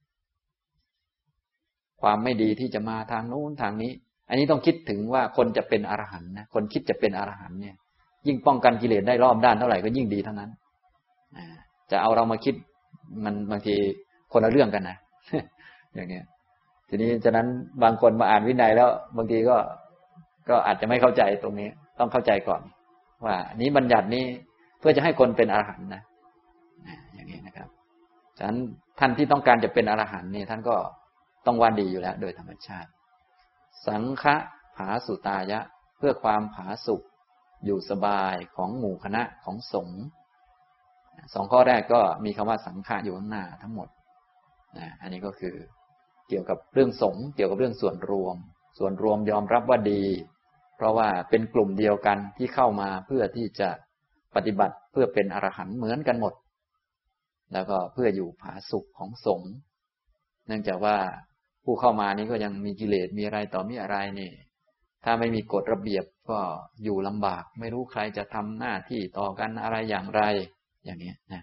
ความไม่ดีที่จะมาทางโน้นทางนี้อันนี้ต้องคิดถึงว่าคนจะเป็นอรหันต์นะคนคิดจะเป็นอรหันต์เนี่ยยิ่งป้องกันกิเลสได้รอบด้านเท่าไหร่ก็ยิ่งดีเท่านั้นจะเอาเรามาคิดมันบางทีคนละเรื่องกันนะ อย่างเนี้ยทีนี้ฉะนั้นบางคนมาอ่านวินัยแล้วบางทีก็อาจจะไม่เข้าใจตรงนี้ต้องเข้าใจก่อนว่านี้บัญญัตินี้เพื่อจะให้คนเป็นอรหันต์นะอย่างนี้นะครับฉะนั้นท่านที่ต้องการจะเป็นอรหันต์นี่ท่านก็ต้องว่าดีอยู่แล้วโดยธรรมชาติสังฆผาสุตายะเพื่อความผาสุกอยู่สบายของหมู่คณะของสงฆ์2ข้อแรกก็มีคำว่าสังฆะอยู่ข้างหน้าทั้งหมดอันนี้ก็คือเกี่ยวกับเรื่องสงฆ์เกี่ยวกับเรื่องส่วนรวมยอมรับว่าดีเพราะว่าเป็นกลุ่มเดียวกันที่เข้ามาเพื่อที่จะปฏิบัติเพื่อเป็นอรหันต์เหมือนกันหมดแล้วก็เพื่ออยู่ผาสุกของสงฆ์เนื่องจากว่าผู้เข้ามานี้ก็ยังมีกิเลสมีอะไรต่อมีอะไรนี่ถ้าไม่มีกฎระเบียบก็อยู่ลำบากไม่รู้ใครจะทำหน้าที่ต่อกันอะไรอย่างไรอย่างนี้นะ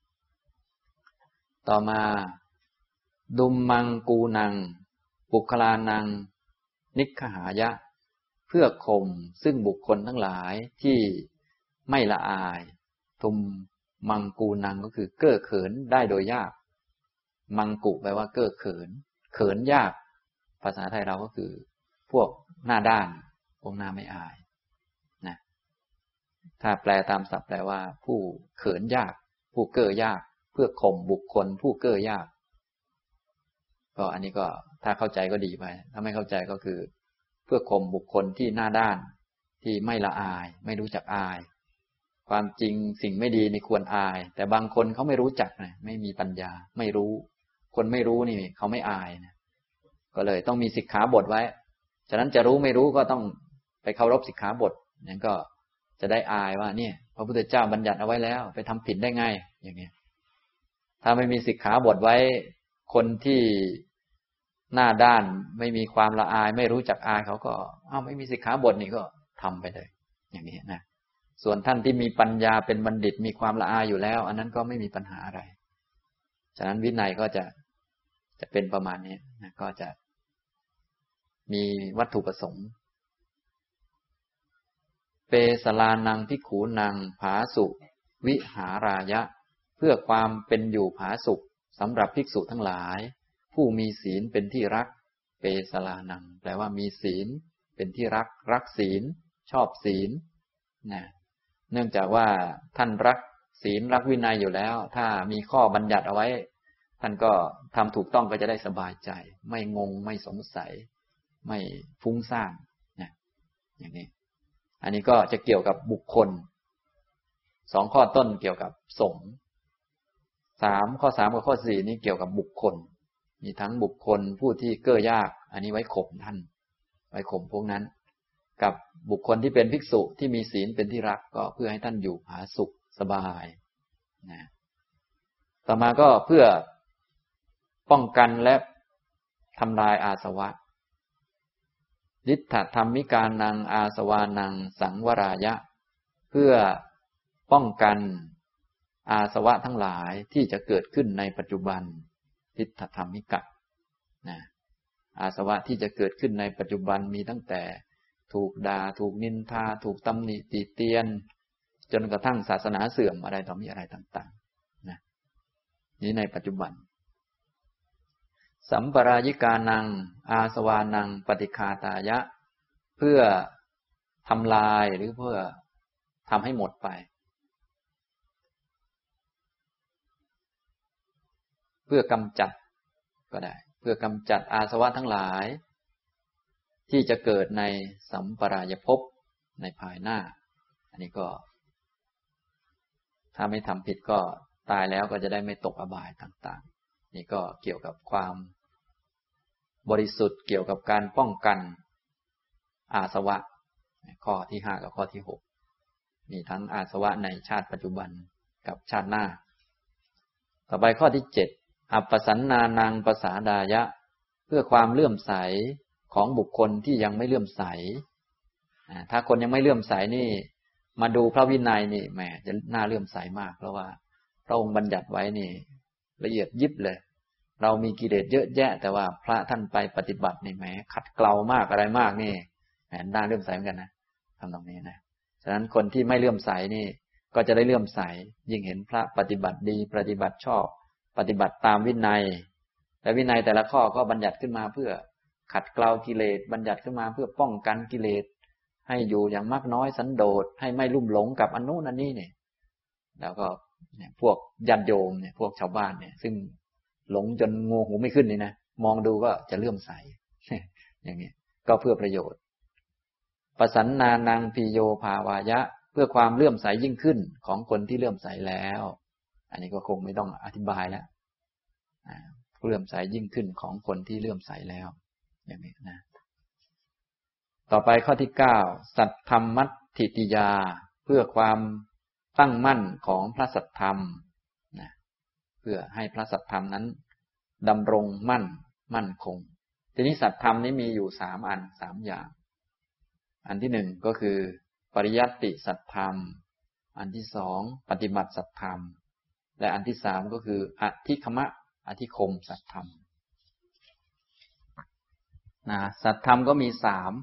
ต่อมาดุมมังกูนังปุคลานังนิคขหายะเพื่อข่มซึ่งบุคคลทั้งหลายที่ไม่ละอายทุมมังกูนังก็คือเก้อเขินได้โดยยากมังกุแปลว่าเก้อเขินเขินยากภาษาไทยเราก็คือพวกหน้าด้านพวกหน้าไม่อายนะถ้าแปลตามศัพท์แปลว่าผู้เขินยากผู้เก้อยากเพื่อข่มบุคคลผู้เก้อยากก็อันนี้ก็ถ้าเข้าใจก็ดีไปถ้าไม่เข้าใจก็คือเพื่อข่มบุคคลที่หน้าด้านที่ไม่ละอายไม่รู้จักอายความจริงสิ่งไม่ดีนี่ควรอายแต่บางคนเขาไม่รู้จักนะไม่มีปัญญาไม่รู้คนไม่รู้นี่เขาไม่อายนะก็เลยต้องมีสิกขาบทไว้ฉะนั้นจะรู้ไม่รู้ก็ต้องไปเคารพสิกขาบทนั้นก็จะได้อายว่าเนี่ยพระพุทธเจ้าบัญญัติเอาไว้แล้วไปทำผิดได้ไงอย่างนี้ถ้าไม่มีสิกขาบทไว้คนที่หน้าด้านไม่มีความละอายไม่รู้จักอายเขาก็ไม่มีสิกขาบทนี่ก็ทำไปเลยอย่างนี้นะส่วนท่านที่มีปัญญาเป็นบัณฑิตมีความละอายอยู่แล้วอันนั้นก็ไม่มีปัญหาอะไรฉะนั้นวินัยก็จะเป็นประมาณนี้นะก็จะมีวัตถุประสงค์เปสลานังภิกขุนังผาสุวิหารายะเพื่อความเป็นอยู่ผาสุกสำหรับภิกษุทั้งหลายผู้มีศีลเป็นที่รักเปสลานังแปลว่ามีศีลเป็นที่รักศีลชอบศีลนะเนื่องจากว่าท่านรักศีลรักวินัยอยู่แล้วถ้ามีข้อบัญญัติเอาไว้ท่านก็ทำถูกต้องก็จะได้สบายใจไม่งงไม่สงสัยไม่ฟุ้งซ่านนะอย่างนี้อันนี้ก็จะเกี่ยวกับบุคคล2ข้อต้นเกี่ยวกับสงฆ์ข้อ3กับข้อ4นี้เกี่ยวกับบุคคลมีทั้งบุคคลผู้ที่เก้อยากอันนี้ไว้ข่มท่านไว้ข่มพวกนั้นกับบุคคลที่เป็นภิกษุที่มีศีลเป็นที่รักก็เพื่อให้ท่านอยู่ผาสุกสบายนะต่อมาก็เพื่อป้องกันและทำลายอาสวะดิฏฐธรรมิกานังอาสวานังสังวรายะเพื่อป้องกันอาสวะทั้งหลายที่จะเกิดขึ้นในปัจจุบันดิฏฐธรรมิกะนะอาสวะที่จะเกิดขึ้นในปัจจุบันมีตั้งแต่ถูกด่าถูกนินทาถูกตำหนิติเตียนจนกระทั่งศาสนาเสื่อมอะไรต่อมีอะไรต่างๆนะนี้ในปัจจุบันสัมปรายิกานังอาสวานังปฏิฆาตายะเพื่อทำลายหรือเพื่อทำให้หมดไปเพื่อกำจัดก็ได้เพื่อกำจัดอาสวะทั้งหลายที่จะเกิดในสัมปรายภพในภายหน้าอันนี้ก็ถ้าไม่ทำผิดก็ตายแล้วก็จะได้ไม่ตกอบายต่างๆนี่ก็เกี่ยวกับความบริสุทธิ์เกี่ยวกับการป้องกันอาสวะข้อที่5กับข้อที่6มีทั้งอาสวะในชาติปัจจุบันกับชาติหน้าต่อไปข้อที่7อัปปสันนานังปสาดายะเพื่อความเลื่อมใสของบุคคลที่ยังไม่เลื่อมใสถ้าคนยังไม่เลื่อมใสนี่มาดูพระวินัยนี่แหมจะน่าเลื่อมใสมากเพราะว่าพระองค์บัญญัติไว้นี่ละเอียดยิบเลยเรามีกิเลสเยอะแยะแต่ว่าพระท่านไปปฏิบัตินี่แหมขัดเกลามากอะไรมากนี่แหมน่าเลื่อมใสเหมือนกันนะทำตรงนี้นะฉะนั้นคนที่ไม่เลื่อมใสนี่ก็จะได้เลื่อมใสยิ่งเห็นพระปฏิบัติดีปฏิบัติชอบปฏิบัติตามวินัยและวินัยแต่ละข้อก็บัญญัติขึ้นมาเพื่อขัดเกลากิเลสบัญญัติขึ้นมาเพื่อป้องกันกิเลสให้อยู่อย่างมากน้อยสันโดษให้ไม่ลุ่มหลงกับอันนู้นอันนี้เนี่ยแล้วก็พวกญาติโยมเนี่ยพวกชาวบ้านเนี่ยซึ่งหลงจนงูหูไม่ขึ้นนี่นะมองดูก็จะเลื่อมใสอย่างนี้ก็เพื่อประโยชน์ปสันนานังพิโยภาวายะเพื่อความเลื่อมใสยิ่งขึ้นของคนที่เลื่อมใสแล้วอันนี้ก็คงไม่ต้องอธิบายแล้วเลื่อมใสยิ่งขึ้นของคนที่เลื่อมใสแล้วอย่างนี้นะต่อไปข้อที่9สัทธรรมัตถิติยาเพื่อความตั้งมั่นของพระสัทธรรมนะเพื่อให้พระสัทธรรมนั้นดำรงมั่นคงทีนี้สัทธรรมนี้มีอยู่3อัน3อย่างอันที่1ก็คือปริยัตติสัทธรรมอันที่2ปฏิบัติสัทธรรมและอันที่3ก็คืออธิคมะอธิคมสัทธรรมนะสัทธรรมก็มี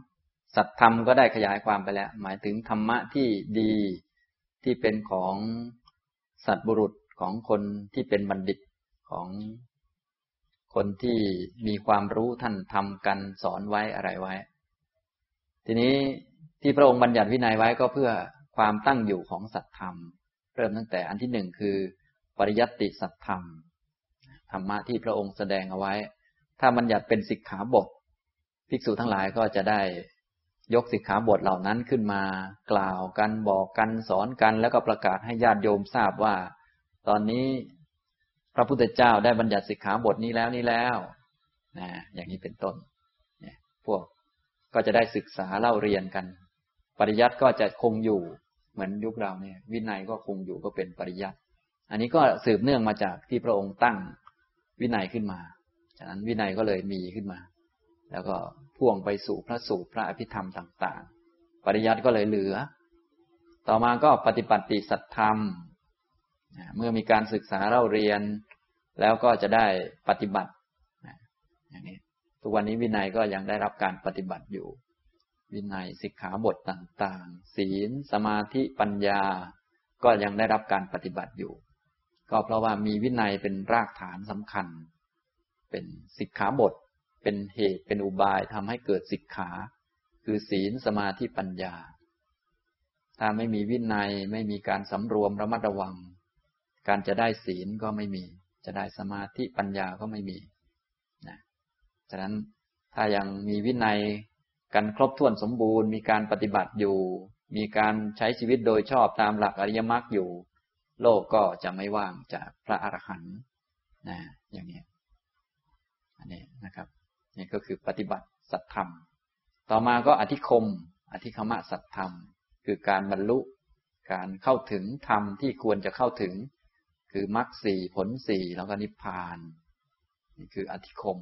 3สัทธรรมก็ได้ขยายความไปแล้วหมายถึงธรรมะที่ดีที่เป็นของสัตบุรุษของคนที่เป็นบัณฑิตของคนที่มีความรู้ท่านทำกันสอนไว้อะไรไว้ทีนี้ที่พระองค์บัญญัติวินัยไว้ก็เพื่อความตั้งอยู่ของสัทธรรมเริ่มตั้งแต่อันที่1คือปริยัตติสัทธรรมธรรมะที่พระองค์แสดงเอาไว้ถ้าบัญญัติเป็นสิกขาบทภิกษุทั้งหลายก็จะได้ยกสิกขาบทเหล่านั้นขึ้นมากล่าวกันบอกกันสอนกันแล้วก็ประกาศให้ญาติโยมทราบว่าตอนนี้พระพุทธเจ้าได้บัญญัติสิกขาบทนี้แล้วอย่างนี้เป็นต้นพวกก็จะได้ศึกษาเล่าเรียนกันปริยัติก็จะคงอยู่เหมือนยุคเราเนี่ยวินัยก็คงอยู่ก็เป็นปริยัติอันนี้ก็สืบเนื่องมาจากที่พระองค์ตั้งวินัยขึ้นมาฉะนั้นวินัยก็เลยมีขึ้นมาแล้วก็พ่วงไปสู่พระสูตรพระอภิธรรมต่างๆปริยัติก็เลยเหลือต่อมาก็ปฏิปัติสัทธรรมเมื่อมีการศึกษาเล่าเรียนแล้วก็จะได้ปฏิบัติอย่างนี้ทุกวันนี้วินัยก็ยังได้รับการปฏิบัติอยู่วินัยสิกขาบทต่างๆศีลสมาธิปัญญาก็ยังได้รับการปฏิบัติอยู่ก็เพราะว่ามีวินัยเป็นรากฐานสำคัญเป็นสิกขาบทเป็นเหตุเป็นอุบายทำให้เกิดสิกขาคือศีลสมาธิปัญญาถ้าไม่มีวินัยไม่มีการสำรวมระมัดระวังการจะได้ศีลก็ไม่มีจะได้สมาธิปัญญาก็ไม่มีนะฉะนั้นถ้ายังมีวินัยกันครบถ้วนสมบูรณ์มีการปฏิบัติอยู่มีการใช้ชีวิตโดยชอบตามหลักอริยมรรคอยู่โลกก็จะไม่ว่างจากพระอรหันต์อย่างนี้อันนี้นะครับนี่ก็คือปฏิบัติสัทธรรมต่อมาก็อธิคมอธิคมะสัทธรรมคือการบรรลุการเข้าถึงธรรมที่ควรจะเข้าถึงคือมรรค4ผล4แล้วก็นิพพานนี่คืออธิคม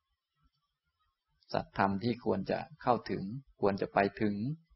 สัทธรรมที่ควรจะเข้าถึงควรจะไปถึง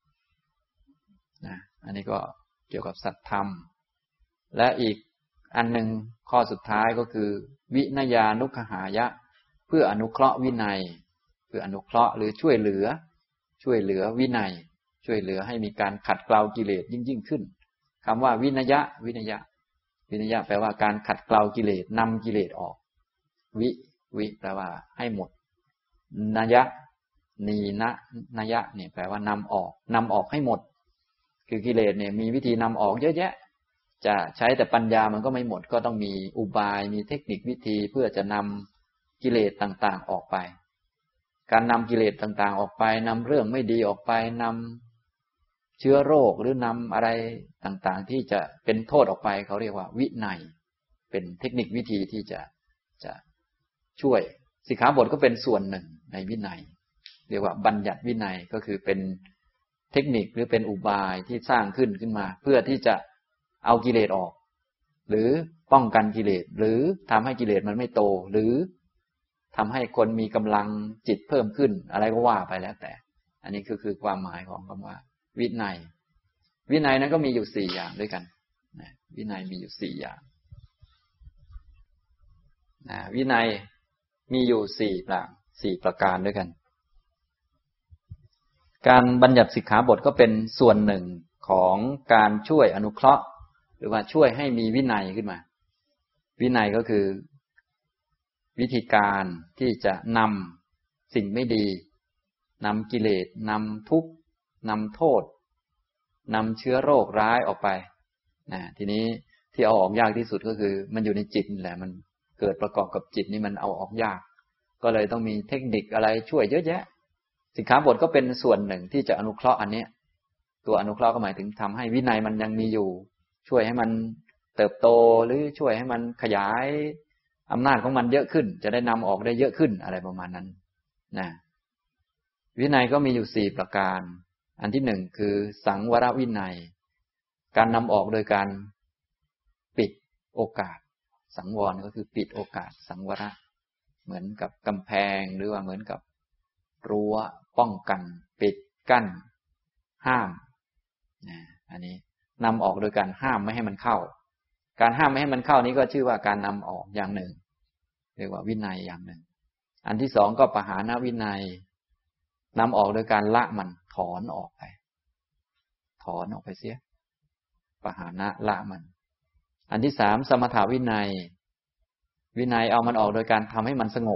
อันนี้ก็เกี่ยวกับสัทธรรมและอีกอันหนึ่งข้อสุดท้ายก็คือวินยานุคหายะเพื่ออนุเคราะห์วินัยเพื่ออนุเคราะห์หรือช่วยเหลือวินัยช่วยเหลือให้มีการขัดเกลากิเลสยิ่งขึ้นคำว่าวินยะแปลว่าการขัดเกลากิเลสนำกิเลสออกวิแปลว่าให้หมดนยะนีนะนยะเนี่ยแปลว่านำออกให้หมดคือกิเลสเนี่ยมีวิธีนำออกเยอะแยะจะใช้แต่ปัญญามันก็ไม่หมดก็ต้องมีอุบายมีเทคนิควิธีเพื่อจะนำกิเลสต่างๆออกไปการนำกิเลสต่างๆออกไปนำเรื่องไม่ดีออกไปนำเชื้อโรคหรือนำอะไรต่างๆที่จะเป็นโทษออกไปเขาเรียกว่าวินัยเป็นเทคนิควิธีที่จะช่วยสิกขาบทก็เป็นส่วนหนึ่งในวินัยเรียกว่าบัญญัติวินัยก็คือเป็นเทคนิคหรือเป็นอุบายที่สร้างขึ้นมาเพื่อที่จะเอากิเลสออกหรือป้องกันกิเลสหรือทำให้กิเลสมันไม่โตหรือทำให้คนมีกำลังจิตเพิ่มขึ้นอะไรก็ว่าไปแล้วแต่อันนี้คือความหมายของคำว่าวินัยนั้นก็มีอยู่สี่อย่างด้วยกันวินัยมีอยู่สี่อย่างวินัยมีอยู่สี่ประการด้วยกันการบัญญัติสิกขาบทก็เป็นส่วนหนึ่งของการช่วยอนุเคราะห์หรือว่าช่วยให้มีวินัยขึ้นมาวินัยก็คือวิธีการที่จะนำสิ่งไม่ดีนำกิเลสนำทุกข์นำโทษนำเชื้อโรคร้ายออกไปทีนี้ที่เอาออกยากที่สุดก็คือมันอยู่ในจิตนี่แหละมันเกิดประกอบกับจิตนี่มันเอาออกยากก็เลยต้องมีเทคนิคอะไรช่วยเยอะแยะสิกขาบทก็เป็นส่วนหนึ่งที่จะอนุเคราะห์อันนี้ตัวอนุเคราะห์ก็หมายถึงทำให้วินัยมันยังมีอยู่ช่วยให้มันเติบโตหรือช่วยให้มันขยายอำนาจของมันเยอะขึ้นจะได้นำออกได้เยอะขึ้นอะไรประมาณนั้นวินัยก็มีอยู่สี่ประการอันที่หนึ่งคือสังวรวินัยการนำออกโดยการปิดโอกาสสังวรก็คือปิดโอกาสสังวรเหมือนกับกำแพงหรือว่าเหมือนกับรั้วป้องกันปิดกั้นห้ามอันนี้นำออกโดยการห้ามไม่ให้มันเข้าการห้ามไม่ให้มันเข้านี้ก็ชื่อว่าการนำออกอย่างหนึ่งเรียกว่าวินัยอย่างหนึ่งอันที่สองก็ปหานวินัยนำออกโดยการละมันถอนออกไปเสียปหานะละมันอันที่สามสมถาวินัยเอามันออกโดยการทำให้มันสงบ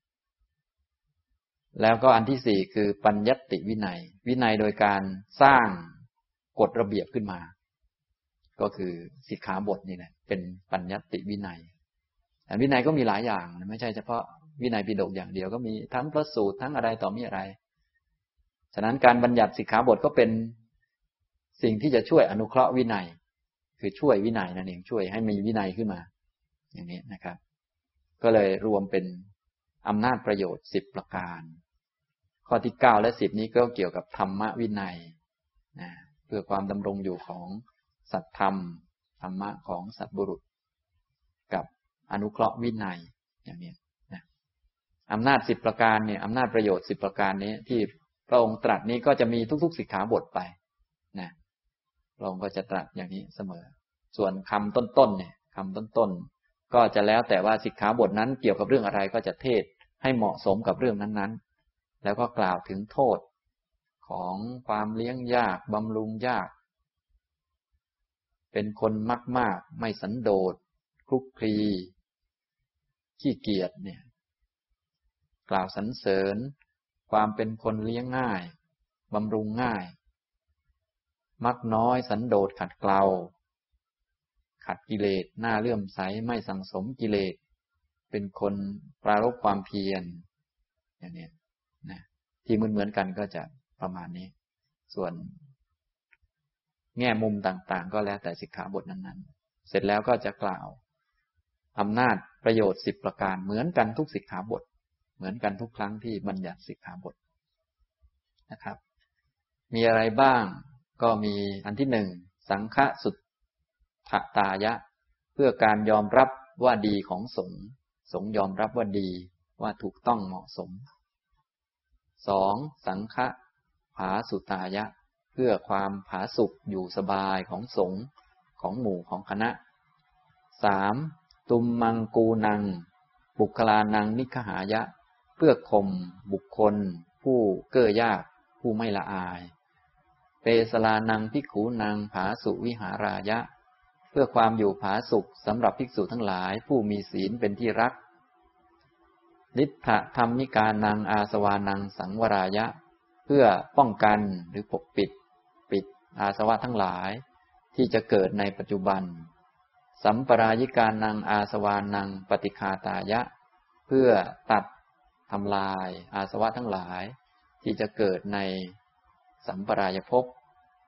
แล้วก็อันที่สี่คือปัญญัตติวินัยโดยการสร้างกฎระเบียบขึ้นมาก็คือสิกขาบทนี่แหละเป็นปัญญัตติวินัยแต่วินัยก็มีหลายอย่างไม่ใช่เฉพาะวินัยปิฎกอย่างเดียวก็มีทั้งพระสูตรทั้งอะไรต่อมีอะไรฉะนั้นการบัญญัติสิกขาบทก็เป็นสิ่งที่จะช่วยอนุเคราะห์วินัยคือช่วยวินัยนั่นเองช่วยให้มีวินัยขึ้นมาอย่างนี้นะครับก็เลยรวมเป็นอำนาจประโยชน์10ประการข้อที่9และ10นี้ก็เกี่ยวกับธรรมวินัยเพื่อความดำรงอยู่ของสัตธรรมธรรมะของสัตบุรุษกับอนุเคราะห์วินัยอย่างนี้นะอำนาจ10ประการเนี่ยอำนาจประโยชน์10ประการนี้ที่พระองค์ตรัสนี้ก็จะมีทุกๆสิกขาบทไปนะพระองค์ก็จะตรัสอย่างนี้เสมอส่วนคำต้นๆเนี่ยคำต้นๆก็จะแล้วแต่ว่าสิกขาบทนั้นเกี่ยวกับเรื่องอะไรก็จะเทศให้เหมาะสมกับเรื่องนั้นๆแล้วก็กล่าวถึงโทษของความเลี้ยงยากบำรุงยากเป็นคนมากๆไม่สันโดษคลุกคลีขี้เกียจเนี่ยกล่าวสรรเสริญความเป็นคนเลี้ยงง่ายบำรุงง่ายมักน้อยสันโดษขัดเกลาขัดกิเลสน่าเลื่อมใสไม่สังสมกิเลสเป็นคนปรารภความเพียรอย่างนี้นะที่เหมือนกันก็จะประมาณนี้ส่วนแง่มุมต่างๆก็แล้วแต่สิกขาบทนั้นๆเสร็จแล้วก็จะกล่าวอำนาจประโยชน์10ประการเหมือนกันทุกสิกขาบทเหมือนกันทุกครั้งที่บัญญัติสิกขาบทนะครับมีอะไรบ้างก็มีอันที่หนึ่งสังฆสุตตายะเพื่อการยอมรับว่าดีของสงฆ์ยอมรับว่าดีว่าถูกต้องเหมาะสมสองสังฆผาสุตายะเพื่อความผาสุกอยู่สบายของสงฆ์ของหมู่ของคณะสามตุมมังกูนังบุคลานังนิคหายะเพื่อข่มบุคคลผู้เก้อยากผู้ไม่ละอายเปสลานังภิกขุนังผาสุวิหารายะเพื่อความอยู่ผาสุกสำหรับภิกษุทั้งหลายผู้มีศีลเป็นที่รักลิทธธรรมิกานังอาสวานังสังวรายะเพื่อป้องกันหรือปกปิดอาสวะทั้งหลายที่จะเกิดในปัจจุบันสัมปรายิกานังอาสวานังปฏิฆาตายะเพื่อตัดทำลายอาสวะทั้งหลายที่จะเกิดในสัมปรายภพ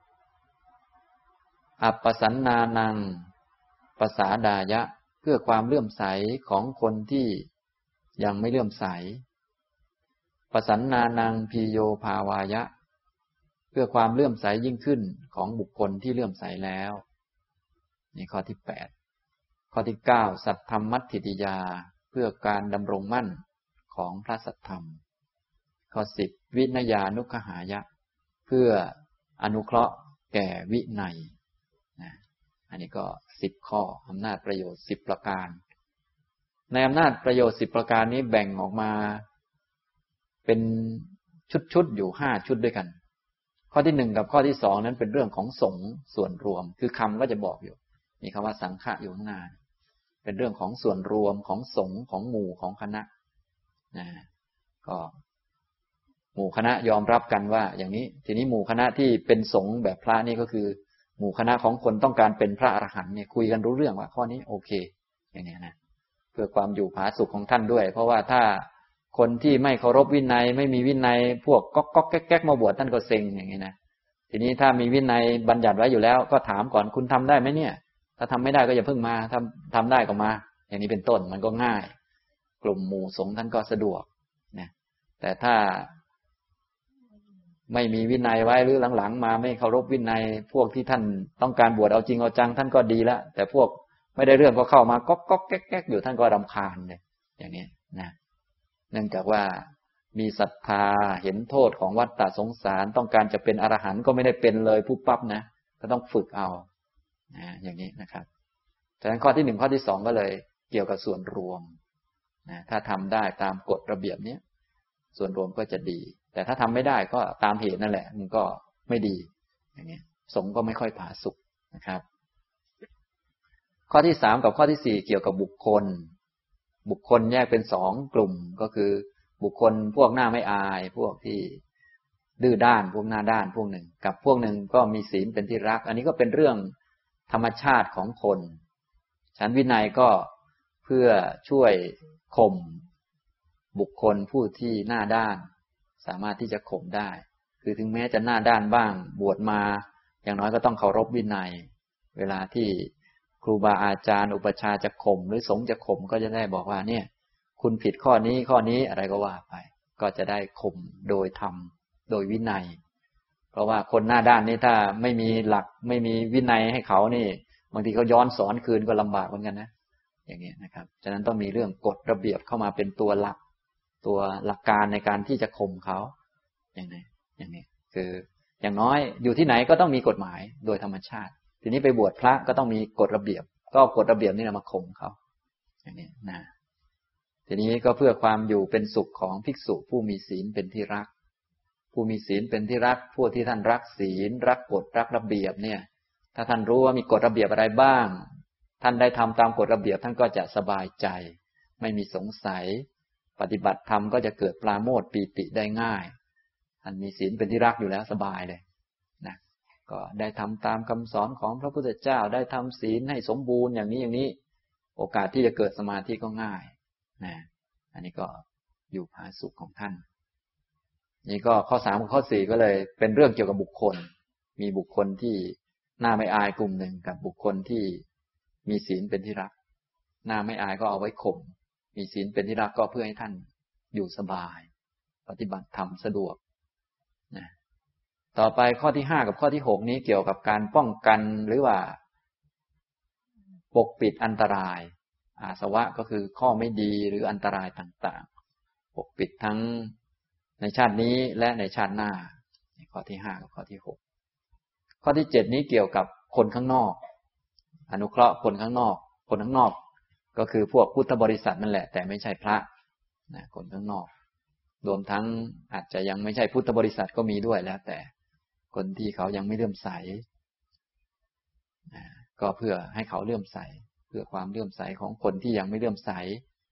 อัปปสันนานังปสาดายะเพื่อความเลื่อมใสของคนที่ยังไม่เลื่อมใสปสันนานังพีโยภาวายะเพื่อความเลื่อมใสยิ่งขึ้นของบุคคลที่เลื่อมใสแล้วนี่ข้อที่8ข้อที่9สัทธรรมัตถิติยาเพื่อการดำรงมั่นของพระสัทธรรมข้อ10วินยานุคหายะเพื่ออนุเคราะห์แก่วินัยนะอันนี้ก็10ข้ออำนาจประโยชน์10ประการในอำนาจประโยชน์10ประการนี้แบ่งออกมาเป็นชุดอยู่5ชุดด้วยกันข้อที่1กับข้อที่2นั้นเป็นเรื่องของสงฆ์ส่วนรวมคือคำก็จะบอกอยู่มีคำว่าสังฆะอยู่ข้างหน้าเป็นเรื่องของส่วนรวมของสงฆ์ของหมู่ของคณะนะก็หมู่คณะยอมรับกันว่าอย่างนี้ทีนี้หมู่คณะที่เป็นสงฆ์แบบพระนี่ก็คือหมู่คณะของคนต้องการเป็นพระอรหันต์เนี่ยคุยกันรู้เรื่องว่าข้อนี้โอเคอย่างนี้นะเพื่อความอยู่ผาสุกของท่านด้วยเพราะว่าถ้าคนที่ไม่เคารพวินัยไม่มีวินัยพวกก๊อกแก๊กมาบวชท่านก็เซ็งอย่างนี้นะทีนี้ถ้ามีวินัยบัญญัติไว้อยู่แล้วก็ถามก่อนคุณทำได้ไหมเนี่ยถ้าทำไม่ได้ก็อย่าเพิ่งมาทำได้ก็มาอย่างนี้เป็นต้นมันก็ง่ายกลุ่มหมู่สงฆ์ท่านก็สะดวกนะแต่ถ้าไม่มีวินัยไว้หรือหลังๆมาไม่เคารพวินัยพวกที่ท่านต้องการบวชเอาจริงเอาจังท่านก็ดีแล้วแต่พวกไม่ได้เรื่องก็เข้ามาก๊อกแก๊กอยู่ท่านก็รำคาญเลยอย่างนี้นะเนื่องจากว่ามีศรัทธาเห็นโทษของวัฏฏะสงสารต้องการจะเป็นอรหันต์ก็ไม่ได้เป็นเลยปุ๊บปั๊บนะก็ต้องฝึกเอาอย่างนี้นะครับฉะนั้นข้อที่1ข้อที่2ก็เลยเกี่ยวกับส่วนรวมนะถ้าทำได้ตามกฎระเบียบนี้ส่วนรวมก็จะดีแต่ถ้าทำไม่ได้ก็ตามเหตุนั่นแหละมันก็ไม่ดีอย่างนี้สงฆ์ก็ไม่ค่อยผาสุกนะครับข้อที่3กับข้อที่4เกี่ยวกับบุคคลแยกเป็น2กลุ่มก็คือบุคคลพวกหน้าไม่อายพวกที่ดื้อด้านพวกหน้าด้านพวกหนึ่งกับพวกหนึ่งก็มีศีลเป็นที่รักอันนี้ก็เป็นเรื่องธรรมชาติของคนฉันวินัยก็เพื่อช่วยข่มบุคคลผู้ที่หน้าด้านสามารถที่จะข่มได้คือถึงแม้จะหน้าด้านบ้างบวชมาอย่างน้อยก็ต้องเคารพวินัยเวลาที่ครูบาอาจารย์อุปชฌาย์จะข่มหรือสงฆ์จะข่มก็จะได้บอกว่าเนี่ยคุณผิดข้อนี้อะไรก็ว่าไปก็จะได้ข่มโดยธรรมโดยวินัยเพราะว่าคนหน้าด้านนี่ถ้าไม่มีหลักไม่มีวินัยให้เขานี่บางทีเขาย้อนสอนคืนก็ลำบากเหมือนกันนะอย่างนี้นะครับฉะนั้นต้องมีเรื่องกฎระเบียบเข้ามาเป็นตัวหลักตัวหลักการในการที่จะข่มเขาอย่างนี้คืออย่างน้อยอยู่ที่ไหนก็ต้องมีกฎหมายโดยธรรมชาติทีนี้ไปบวชพระก็ต้องมีกฎระเบียบก็กฎระเบียบนี่มาข่มเขาอย่างนี้นะทีนี้ก็เพื่อความอยู่เป็นสุขของภิกษุผู้มีศีลเป็นที่รักผู้มีศีลเป็นที่รักผู้ที่ท่านรักศีลรักกฎรักระเบียบเนี่ยถ้าท่านรู้ว่ามีกฎระเบียบอะไรบ้างท่านได้ทำตามกฎระเบียบท่านก็จะสบายใจไม่มีสงสัยปฏิบัติธรรมก็จะเกิดปราโมทย์ปีติได้ง่ายท่านมีศีลเป็นที่รักอยู่แล้วสบายเลยนะก็ได้ทำตามคำสอนของพระพุทธเจ้าได้ทำศีลให้สมบูรณ์อย่างนี้โอกาสที่จะเกิดสมาธิก็ง่ายนะอันนี้ก็อยู่ผาสุกของท่านนี่ก็ข้อ3กับข้อ4ก็เลยเป็นเรื่องเกี่ยวกับบุคคลมีบุคคลที่หน้าไม่อายกลุ่มหนึ่งกับบุคคลที่มีศีลเป็นที่รักหน้าไม่อายก็เอาไว้ข่มมีศีลเป็นที่รักก็เพื่อให้ท่านอยู่สบายปฏิบัติธรรมสะดวกนะต่อไปข้อที่5กับข้อที่6นี้เกี่ยวกับการป้องกันหรือว่าปกปิดอันตรายอาสวะก็คือข้อไม่ดีหรืออันตรายต่างๆปกปิดทั้งในชาตินี้และในชาติหน้าข้อที่5กับข้อที่6ข้อที่7นี้เกี่ยวกับคนข้างนอกอนุเคราะห์คนข้างนอกก็คือพวกพุทธบริษัทนั่นแหละแต่ไม่ใช่พระนะคนข้างนอกรวมทั้งอาจจะยังไม่ใช่พุทธบริษัทก็มีด้วยแล้วแต่คนที่เขายังไม่เลื่อมใสก็เพื่อให้เขาเลื่อมใสเพื่อความเลื่อมใสของคนที่ยังไม่เลื่อมใส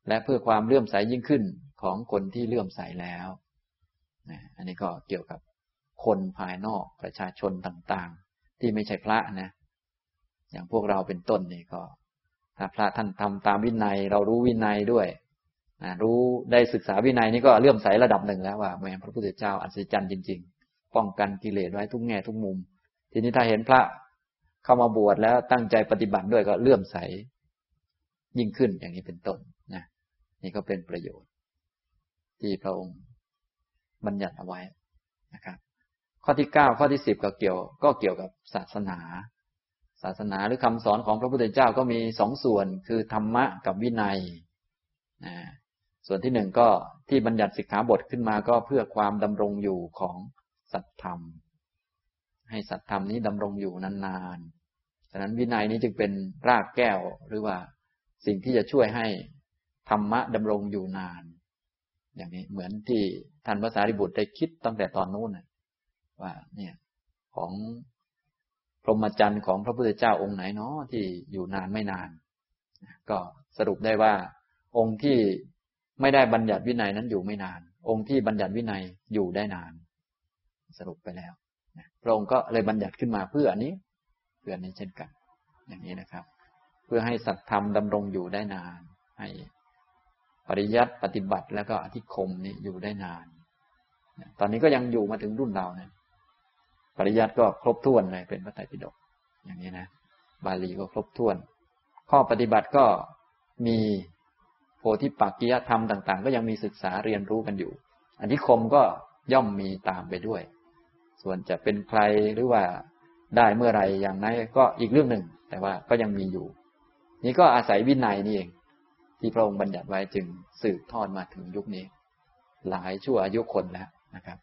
และเพื่อความเลื่อมใสยิ่งขึ้นของคนที่เลื่อมใสแล้วอันนี้ก็เกี่ยวกับคนภายนอกประชาชนต่างๆที่ไม่ใช่พระนะอย่างพวกเราเป็นต้นนี่ก็ถ้าพระท่านทำตามวินัยเรารู้วินัยด้วยรู้ได้ศึกษาวินัยนี่ก็เลื่อมใสระดับหนึ่งแล้วว่าแม้พระพุทธเจ้าอัศจรรย์จริงๆป้องกันกิเลสไว้ทุกแง่ทุกมุมทีนี้ถ้าเห็นพระเข้ามาบวชแล้วตั้งใจปฏิบัติด้วยก็เลื่อมใสยิ่งขึ้นอย่างนี้เป็นต้นนะนี่ก็เป็นประโยชน์ที่พระองค์บัญญัติเอาไว้นะครับข้อที่9ข้อที่10ก็เกี่ยวกับศาสนาหรือคำสอนของพระพุทธเจ้าก็มี2ส่วนคือธรรมะกับวินัยส่วนที่1ก็ที่บัญญัติสิกขาบทขึ้นมาก็เพื่อความดำรงอยู่ของสัตธรรมให้สัตธรรมนี้ดำรงอยู่นานๆฉะนั้นวินัยนี้จึงเป็นรากแก้วหรือว่าสิ่งที่จะช่วยให้ธรรมะดำรงอยู่นานอย่างนี้เหมือนที่ท่านพระสารีบุตรได้คิดตั้งแต่ตอนนู้นว่าเนี่ยของพรหมจรรย์ของพระพุทธเจ้าองค์ไหนเนาะที่อยู่นานไม่นานก็สรุปได้ว่าองค์ที่ไม่ได้บัญญัติวินัยนั้นอยู่ไม่นานองค์ที่บัญญัติวินัยอยู่ได้นานสรุปไปแล้วพระองค์ก็เลยบัญญัติขึ้นมาเพื่ออันนี้เช่นกันอย่างนี้นะครับเพื่อให้สัตธรรมดำรงอยู่ได้นานให้ปริยัติปฏิบัติแล้วก็อธิคมนี้อยู่ได้นานตอนนี้ก็ยังอยู่มาถึงรุ่นเราเนี่ยปริยัติก็ครบถ้วนเลยเป็นพระไตรปิฎกอย่างนี้นะบาลีก็ครบถ้วนข้อปฏิบัติก็มีโพธิปักกิยธรรมต่างๆก็ยังมีศึกษาเรียนรู้กันอยู่อธิคมก็ย่อมมีตามไปด้วยส่วนจะเป็นใครหรือว่าได้เมื่อไรอย่างไรก็อีกเรื่องหนึ่งแต่ว่าก็ยังมีอยู่นี่ก็อาศัยวินัยนี่เองที่พระองค์บัญญัติไว้จึงสืบทอดมาถึงยุคนี้หลายชั่วอายุคนแล้วนะครับ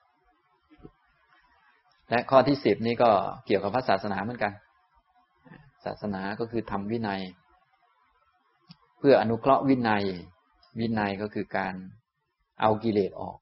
และข้อที่10นี้ก็เกี่ยวกับพระศาสนาเหมือนกันศาสนาก็คือทำวินัยเพื่ออนุเคราะห์วินัยก็คือการเอากิเลสออก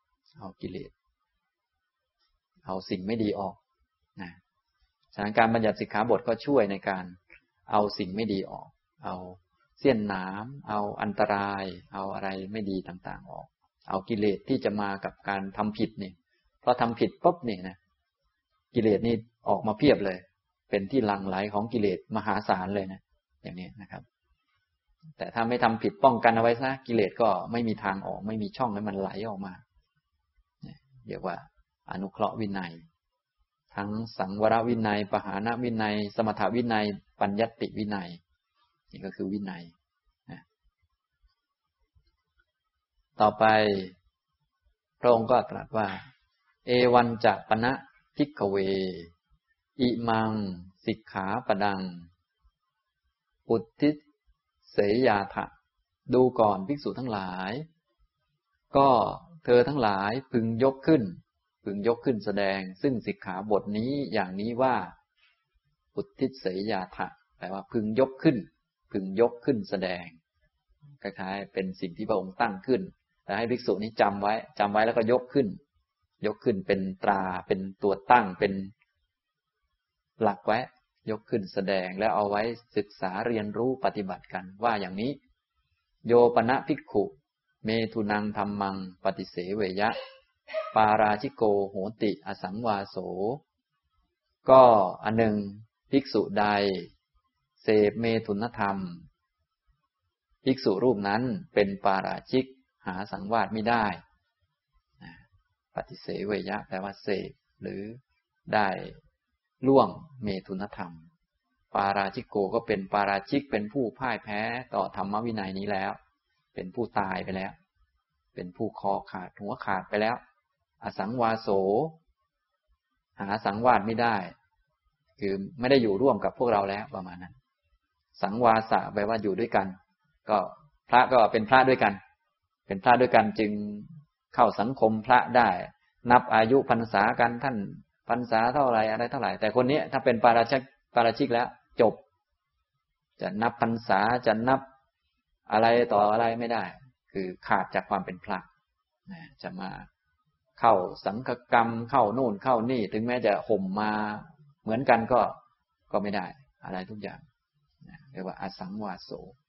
เอาสิ่งไม่ดีออกนะฉะนั้นการบัญญัติสิกขาบทก็ช่วยในการเอาสิ่งไม่ดีออกเอาเสี้ยนหนามเอาอันตรายเอาอะไรไม่ดีต่างๆออกเอากิเลสที่จะมากับการทำผิดนี่พอทำผิดปุ๊บนี่นะกิเลสนี่ออกมาเพียบเลยเป็นที่หลั่งไหลของกิเลสมหาศาลเลยนะอย่างนี้นะครับแต่ถ้าไม่ทำผิดป้องกันเอาไว้ซะกิเลสก็ไม่มีทางออกไม่มีช่องให้มันไหลออกมาเรียกว่าอนุเคราะห์วินัยทั้งสังวรวินัยปหานวินัยสมถวินัยปัญญัตติวินัยนี่ก็คือวินัยต่อไปพระองค์ก็ตรัสว่าเอวันจะปณะภิกขเวอิมังสิกขาปดังปุตติเสยาทะดูก่อนภิกษุทั้งหลายก็เธอทั้งหลายพึงยกขึ้นแสดงซึ่งสิกขาบทนี้อย่างนี้ว่าปุตติเสยาทะแปลว่าพึงยกขึ้นแสดงคล้ายๆเป็นสิ่งที่พระองค์ตั้งขึ้นแต่ให้ภิกษุนี้จำไว้แล้วก็ยกขึ้นเป็นตราเป็นตัวตั้งเป็นหลักไว้ยกขึ้นแสดงแล้วเอาไว้ศึกษาเรียนรู้ปฏิบัติกันว่าอย่างนี้โยปนะภิกขุเมทุนังธัมมังปฏิเสเวยะปาราชิโกโหติอสังวาโสก็อันหนึ่งภิกษุใดเสพเมถุนธรรมภิกษุรูปนั้นเป็นปาราชิกหาสังวาสไม่ได้ปฏิเสเวยะแปลว่าเสพหรือได้ล่วงเมถุนธรรมปาราชิโกก็เป็นปาราชิกเป็นผู้พ่ายแพ้ต่อธรรมวินัยนี้แล้วเป็นผู้ตายไปแล้วเป็นผู้คอขาดหัวขาดไปแล้วอสังวาโสหาสังวาสไม่ได้คือไม่ได้อยู่ร่วมกับพวกเราแล้วประมาณนั้นสังวาสะแปลว่าอยู่ด้วยกันก็พระก็เป็นพระด้วยกันเป็นพระด้วยกันจึงเข้าสังคมพระได้นับอายุพรรษากันท่านพรรษาเท่าไหร่อะไรเท่าไหร่แต่คนนี้ถ้าเป็นปาราชิกแล้วจบจะนับพรรษาจะนับอะไรต่ออะไรไม่ได้คือขาดจากความเป็นพระจะมาเข้าสังฆกรรมเข้านู่นเข้านี่ถึงแม้จะห่มมาเหมือนกันก็ไม่ได้อะไรทุกอย่างเรียกว่าอสังวาโส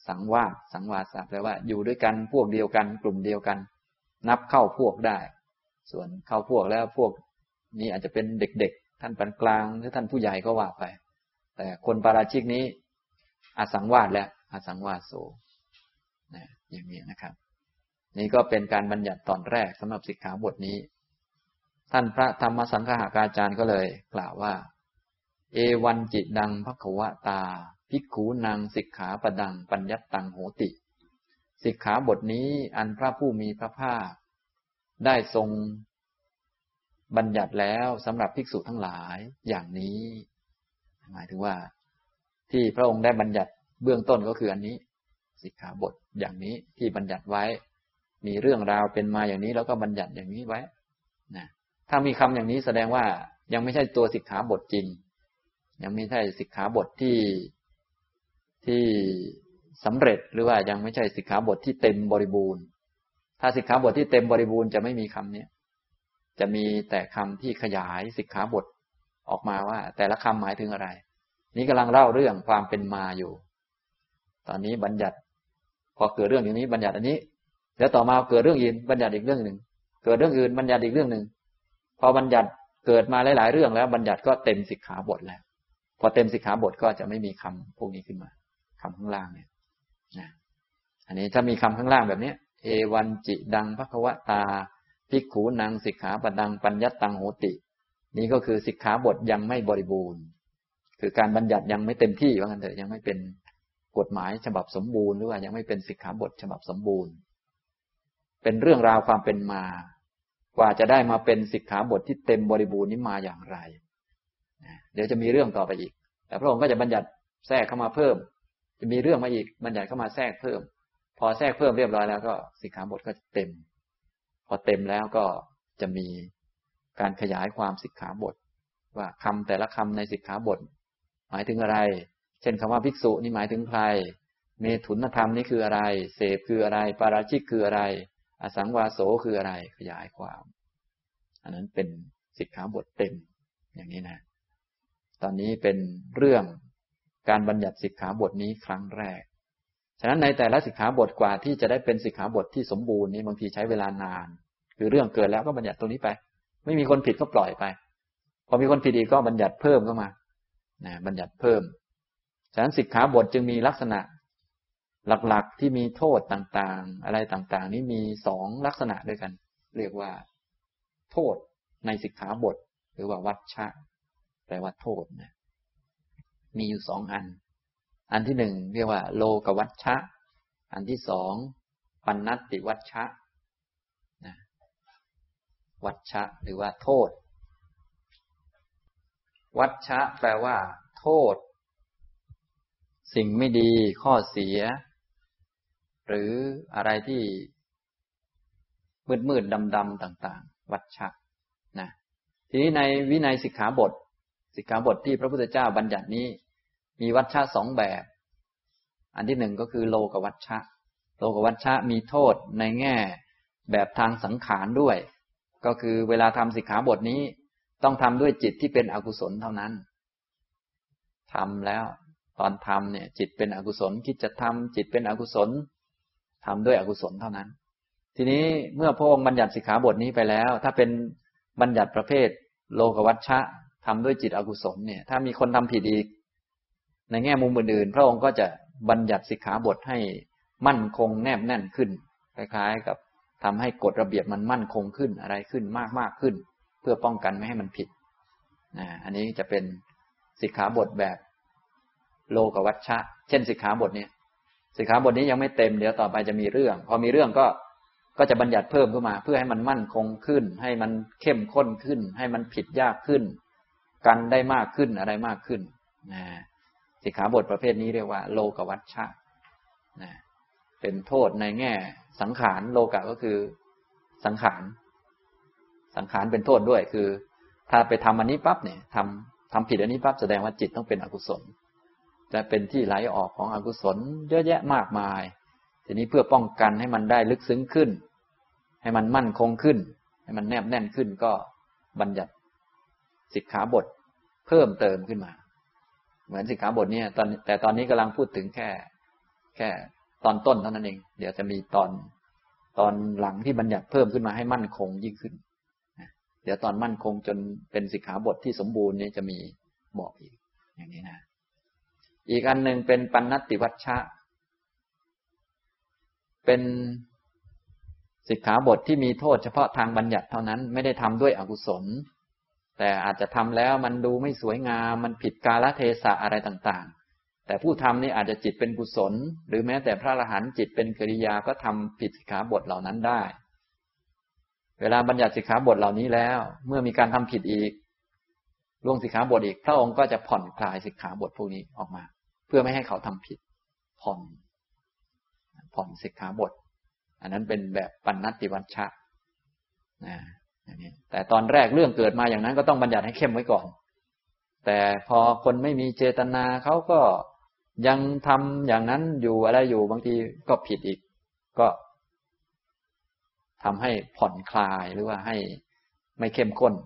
สังวาสะแปลว่าอยู่ด้วยกันพวกเดียวกันกลุ่มเดียวกันนับเข้าพวกได้ส่วนเข้าพวกแล้วพวกนี้อาจจะเป็นเด็กๆท่านปานกลางหรือท่านผู้ใหญ่ก็ว่าไปแต่คนปาราชิกนี้อสังวาสและอสังวาสโสนะอย่างนี้นะครับนี่ก็เป็นการบัญญัติตอนแรกสำหรับสิกขาบทนี้ท่านพระธรรมสังฆากาจารย์ก็เลยกล่าวว่าเอวันจิดังภควตาภิกขุนังสิกขาปดังปัญญัตตังโหติสิกขาบทนี้อันพระผู้มีพระภาคได้ทรงบัญญัติแล้วสำหรับภิกษุทั้งหลายอย่างนี้หมายถึงว่าที่พระองค์ได้บัญญัติเบื้องต้นก็คืออันนี้สิกขาบทอย่างนี้ที่บัญญัติไว้มีเรื่องราวเป็นมาอย่างนี้แล้วก็บัญญัติอย่างนี้ไว้นะถ้ามีคำอย่างนี้แสดงว่ายังไม่ใช่ตัวสิกขาบทจริงยังไม่ใช่สิกขาบทที่สำเร็จหรือว่ายังไม่ใช่สิกขาบทที่เต็มบริบูรณ์ถ้าสิกขาบทที่เต็มบริบูรณ์จะไม่มีคำนี้จะมีแต่คำที่ขยายสิกขาบทออกมาว่าแต่ละคำหมายถึงอะไรนี้กำลังเล่าเรื่องความเป็นมาอยู่ตอนนี้บัญญัติพอเกิดเรื่องอย่างนี้บัญญัติอันนี้แล้วต่อมาเกิดเรื่องอื่นบัญญัติอีกเรื่องหนึ่งเกิดเรื่องอื่นบัญญัติอีกเรื่องหนึ่งพอบัญญัติเกิดมาหลายๆเรื่องแล้วบัญญัติก็เต็มสิกขาบทแล้วพอเต็มสิกขาบทก็จะไม่มีคำพวกนี้ขึ้นมาคำข้างล่างเนี่ยนะอันนี้ถ้ามีคำข้างล่างแบบนี้เอวันจิดังภควตาภิกขุนังสิกขาปดังปัญญัตตังโหตินี่ก็คือสิกขาบทยังไม่บริบูรณ์คือการบัญญัติยังไม่เต็มที่ว่างั้นเถอะยังไม่เป็นกฎหมายฉบับสมบูรณ์หรือว่ายังไม่เป็นสิกขาบทฉบับสมบูรณ์เป็นเรื่องราวความเป็นมากว่าจะได้มาเป็นสิกขาบทที่เต็มบริบูรณ์นี้มาอย่างไรเดี๋ยวจะมีเรื่องต่อไปอีกแต่พระองค์ก็จะบัญญัติแทรกเข้ามาเพิ่มจะมีเรื่องมาอีกบัญญัติเข้ามาแทรกเพิ่มพอแทรกเพิ่มเรียบร้อยแล้วก็สิกขาบทก็เต็มพอเต็มแล้วก็จะมีการขยายความสิกขาบทว่าคำแต่ละคำในสิกขาบทหมายถึงอะไรเช่นคำว่าภิกษุนี่หมายถึงใครเมถุนธรรมนี่คืออะไรเสพคืออะไรปาราชิกคืออะไรอสังวาโสคืออะไรขยายความอันนั้นเป็นสิกขาบทเต็มอย่างนี้นะตอนนี้เป็นเรื่องการบัญญัติสิกขาบทนี้ครั้งแรกฉะนั้นในแต่ละสิกขาบทกว่าที่จะได้เป็นสิกขาบทที่สมบูรณ์นี้บางทีใช้เวลานานคือเรื่องเกิดแล้วก็บัญญัติตรงนี้ไปไม่มีคนผิดก็ปล่อยไปพอมีคนผิดอีกก็บัญญัติเพิ่มเข้ามานะบัญญัติเพิ่มฉะนั้นสิกขาบทจึงมีลักษณะหลักๆที่มีโทษต่างๆอะไรต่างๆนี้มี2ลักษณะด้วยกันเรียกว่าโทษในสิกขาบทหรือว่าวัชชะแปลว่าโทษนะมีอยู่2อันที่1เรียกว่าโลกวัชชะอันที่2ปัณณัตติวัชชะนะวัชชะหรือว่าโทษวัชชะแปลว่าโทษสิ่งไม่ดีข้อเสียหรืออะไรที่มืดๆดำๆต่างๆวัชชะนะทีนี้ในวินัยสิกขาบทที่พระพุทธเจ้าบัญญัตินี้มีวัชชะ2แบบอันที่1ก็คือโลกวัชชะโลกวัชชะมีโทษในแง่แบบทางสังขารด้วยก็คือเวลาทำสิกขาบทนี้ต้องทำด้วยจิตที่เป็นอกุศลเท่านั้นทำแล้วตอนทำเนี่ยจิตเป็นอกุศลคิดจะทำจิตเป็นอกุศลทำด้วยอกุศลเท่านั้นทีนี้เมื่อพระองค์บัญญัติสิกขาบทนี้ไปแล้วถ้าเป็นบัญญัติประเภทโลกวัชชะทำด้วยจิตอกุศลเนี่ยถ้ามีคนทำผิดอีกในแง่มุมอื่นๆพระองค์ก็จะบัญญัติสิกขาบทให้มั่นคงแนบแน่นขึ้นคล้ายๆกับทำให้กฎระเบียบมันมั่นคงขึ้นอะไรขึ้นมากๆขึ้นเพื่อป้องกันไม่ให้มันผิดอันนี้จะเป็นสิกขาบทแบบโลกวัชชะเช่นสิกขาบทนี้สิกขาบทนี้ยังไม่เต็มเดี๋ยวต่อไปจะมีเรื่องพอมีเรื่องก็จะบัญญัติเพิ่มขึ้นมาเพื่อให้มันมั่นคงขึ้นให้มันเข้มข้นขึ้นให้มันผิดยากขึ้นกันได้มากขึ้นอะไรมากขึ้นสิกขาบทประเภทนี้เรียกว่าโลกวัชชะเป็นโทษในแง่สังขารโลกะก็คือสังขารเป็นโทษด้วยคือถ้าไปทำอันนี้ปั๊บเนี่ยทำผิดอันนี้ปั๊บแสดงว่าจิตต้องเป็นอกุศลและเป็นที่ไหลออกของอกุศลเยอะแยะมากมายทีนี้เพื่อป้องกันให้มันได้ลึกซึ้งขึ้นให้มันมั่นคงขึ้นให้มันแนบแน่นขึ้นก็บัญญัติสิกขาบทเพิ่มเติมขึ้นมาเหมือนสิกขาบทนี้แต่ตอนนี้กำลังพูดถึงแค่แค่ตอนต้นเท่านั้นเองเดี๋ยวจะมีตอนหลังที่บัญญัติเพิ่มขึ้นมาให้มั่นคงยิ่งขึ้นเดี๋ยวตอนมั่นคงจนเป็นสิกขาบทที่สมบูรณ์นี้จะมีบอกอีกอย่างนี้นะอีกอันหนึ่งเป็นปัณณติวัชชะเป็นสิกขาบทที่มีโทษเฉพาะทางบัญญัติเท่านั้นไม่ได้ทำด้วยอกุศลแต่อาจจะทำแล้วมันดูไม่สวยงามมันผิดกาลเทศะอะไรต่างๆแต่ผู้ทำนี่อาจจะจิตเป็นกุศลหรือแม้แต่พระอรหันต์จิตเป็นกิริยาก็ทำผิดสิกขาบทเหล่านั้นได้เวลาบัญญัติสิกขาบทเหล่านี้แล้วเมื่อมีการทำผิดอีกล่วงสิกขาบทอีกพระองค์ก็จะผ่อนคลายสิกขาบทพวกนี้ออกมาเพื่อไม่ให้เขาทำผิดผ่อนสิกขาบทอันนั้นเป็นแบบปัณณติวัชชะอย่างนี้แต่ตอนแรกเรื่องเกิดมาอย่างนั้นก็ต้องบัญญัติให้เข้มไว้ก่อนแต่พอคนไม่มีเจตนาเขาก็ยังทำอย่างนั้นอยู่อะไรอยู่บางทีก็ผิดอีกก็ทำให้ผ่อนคลายหรือว่าให้ไม่เข้มข้น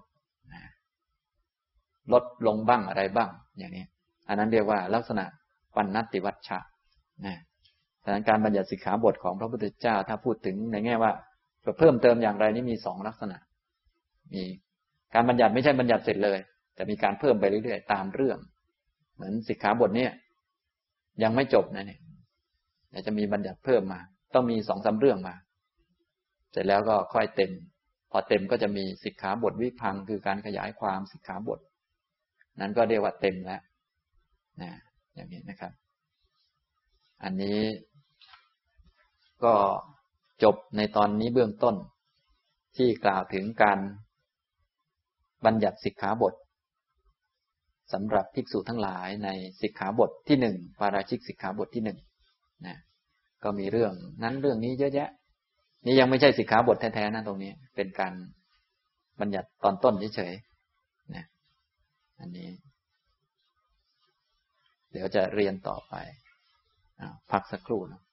ลดลงบ้างอะไรบ้างอย่างนี้อันนั้นเรียกว่าลักษณะปัณณติวัชชะดังนั้นการบัญญัติสิกขาบทของพระพุทธเจ้าถ้าพูดถึงในแง่ว่าจะเพิ่มเติมอย่างไรนี่มีสองลักษณะมีการบัญญัติไม่ใช่บัญญัติเสร็จเลยแต่มีการเพิ่มไปเรื่อยๆตามเรื่องเหมือนสิกขาบทนี้ยังไม่จบนะเนี่ยเดี๋ยวจะมีบัญญัติเพิ่มมาต้องมี2-3เรื่องมาเสร็จแล้วก็ค่อยเต็มพอเต็มก็จะมีสิกขาบทวิพังค์คือการขยายความสิกขาบทนั้นก็เรียกว่าเต็มแล้วอย่างนี้นะครับอันนี้ก็จบในตอนนี้เบื้องต้นที่กล่าวถึงการบัญญัติสิกขาบทสำหรับภิกษุทั้งหลายในสิกขาบทที่1ปาราชิกสิกขาบทที่1ก็มีเรื่องนั้นเรื่องนี้เยอะแยะนี่ยังไม่ใช่สิกขาบทแท้ๆนะตรงนี้เป็นการบัญญัติตอนต้นเฉยๆอันนี้เดี๋ยวจะเรียนต่อไปพักสักครู่นะ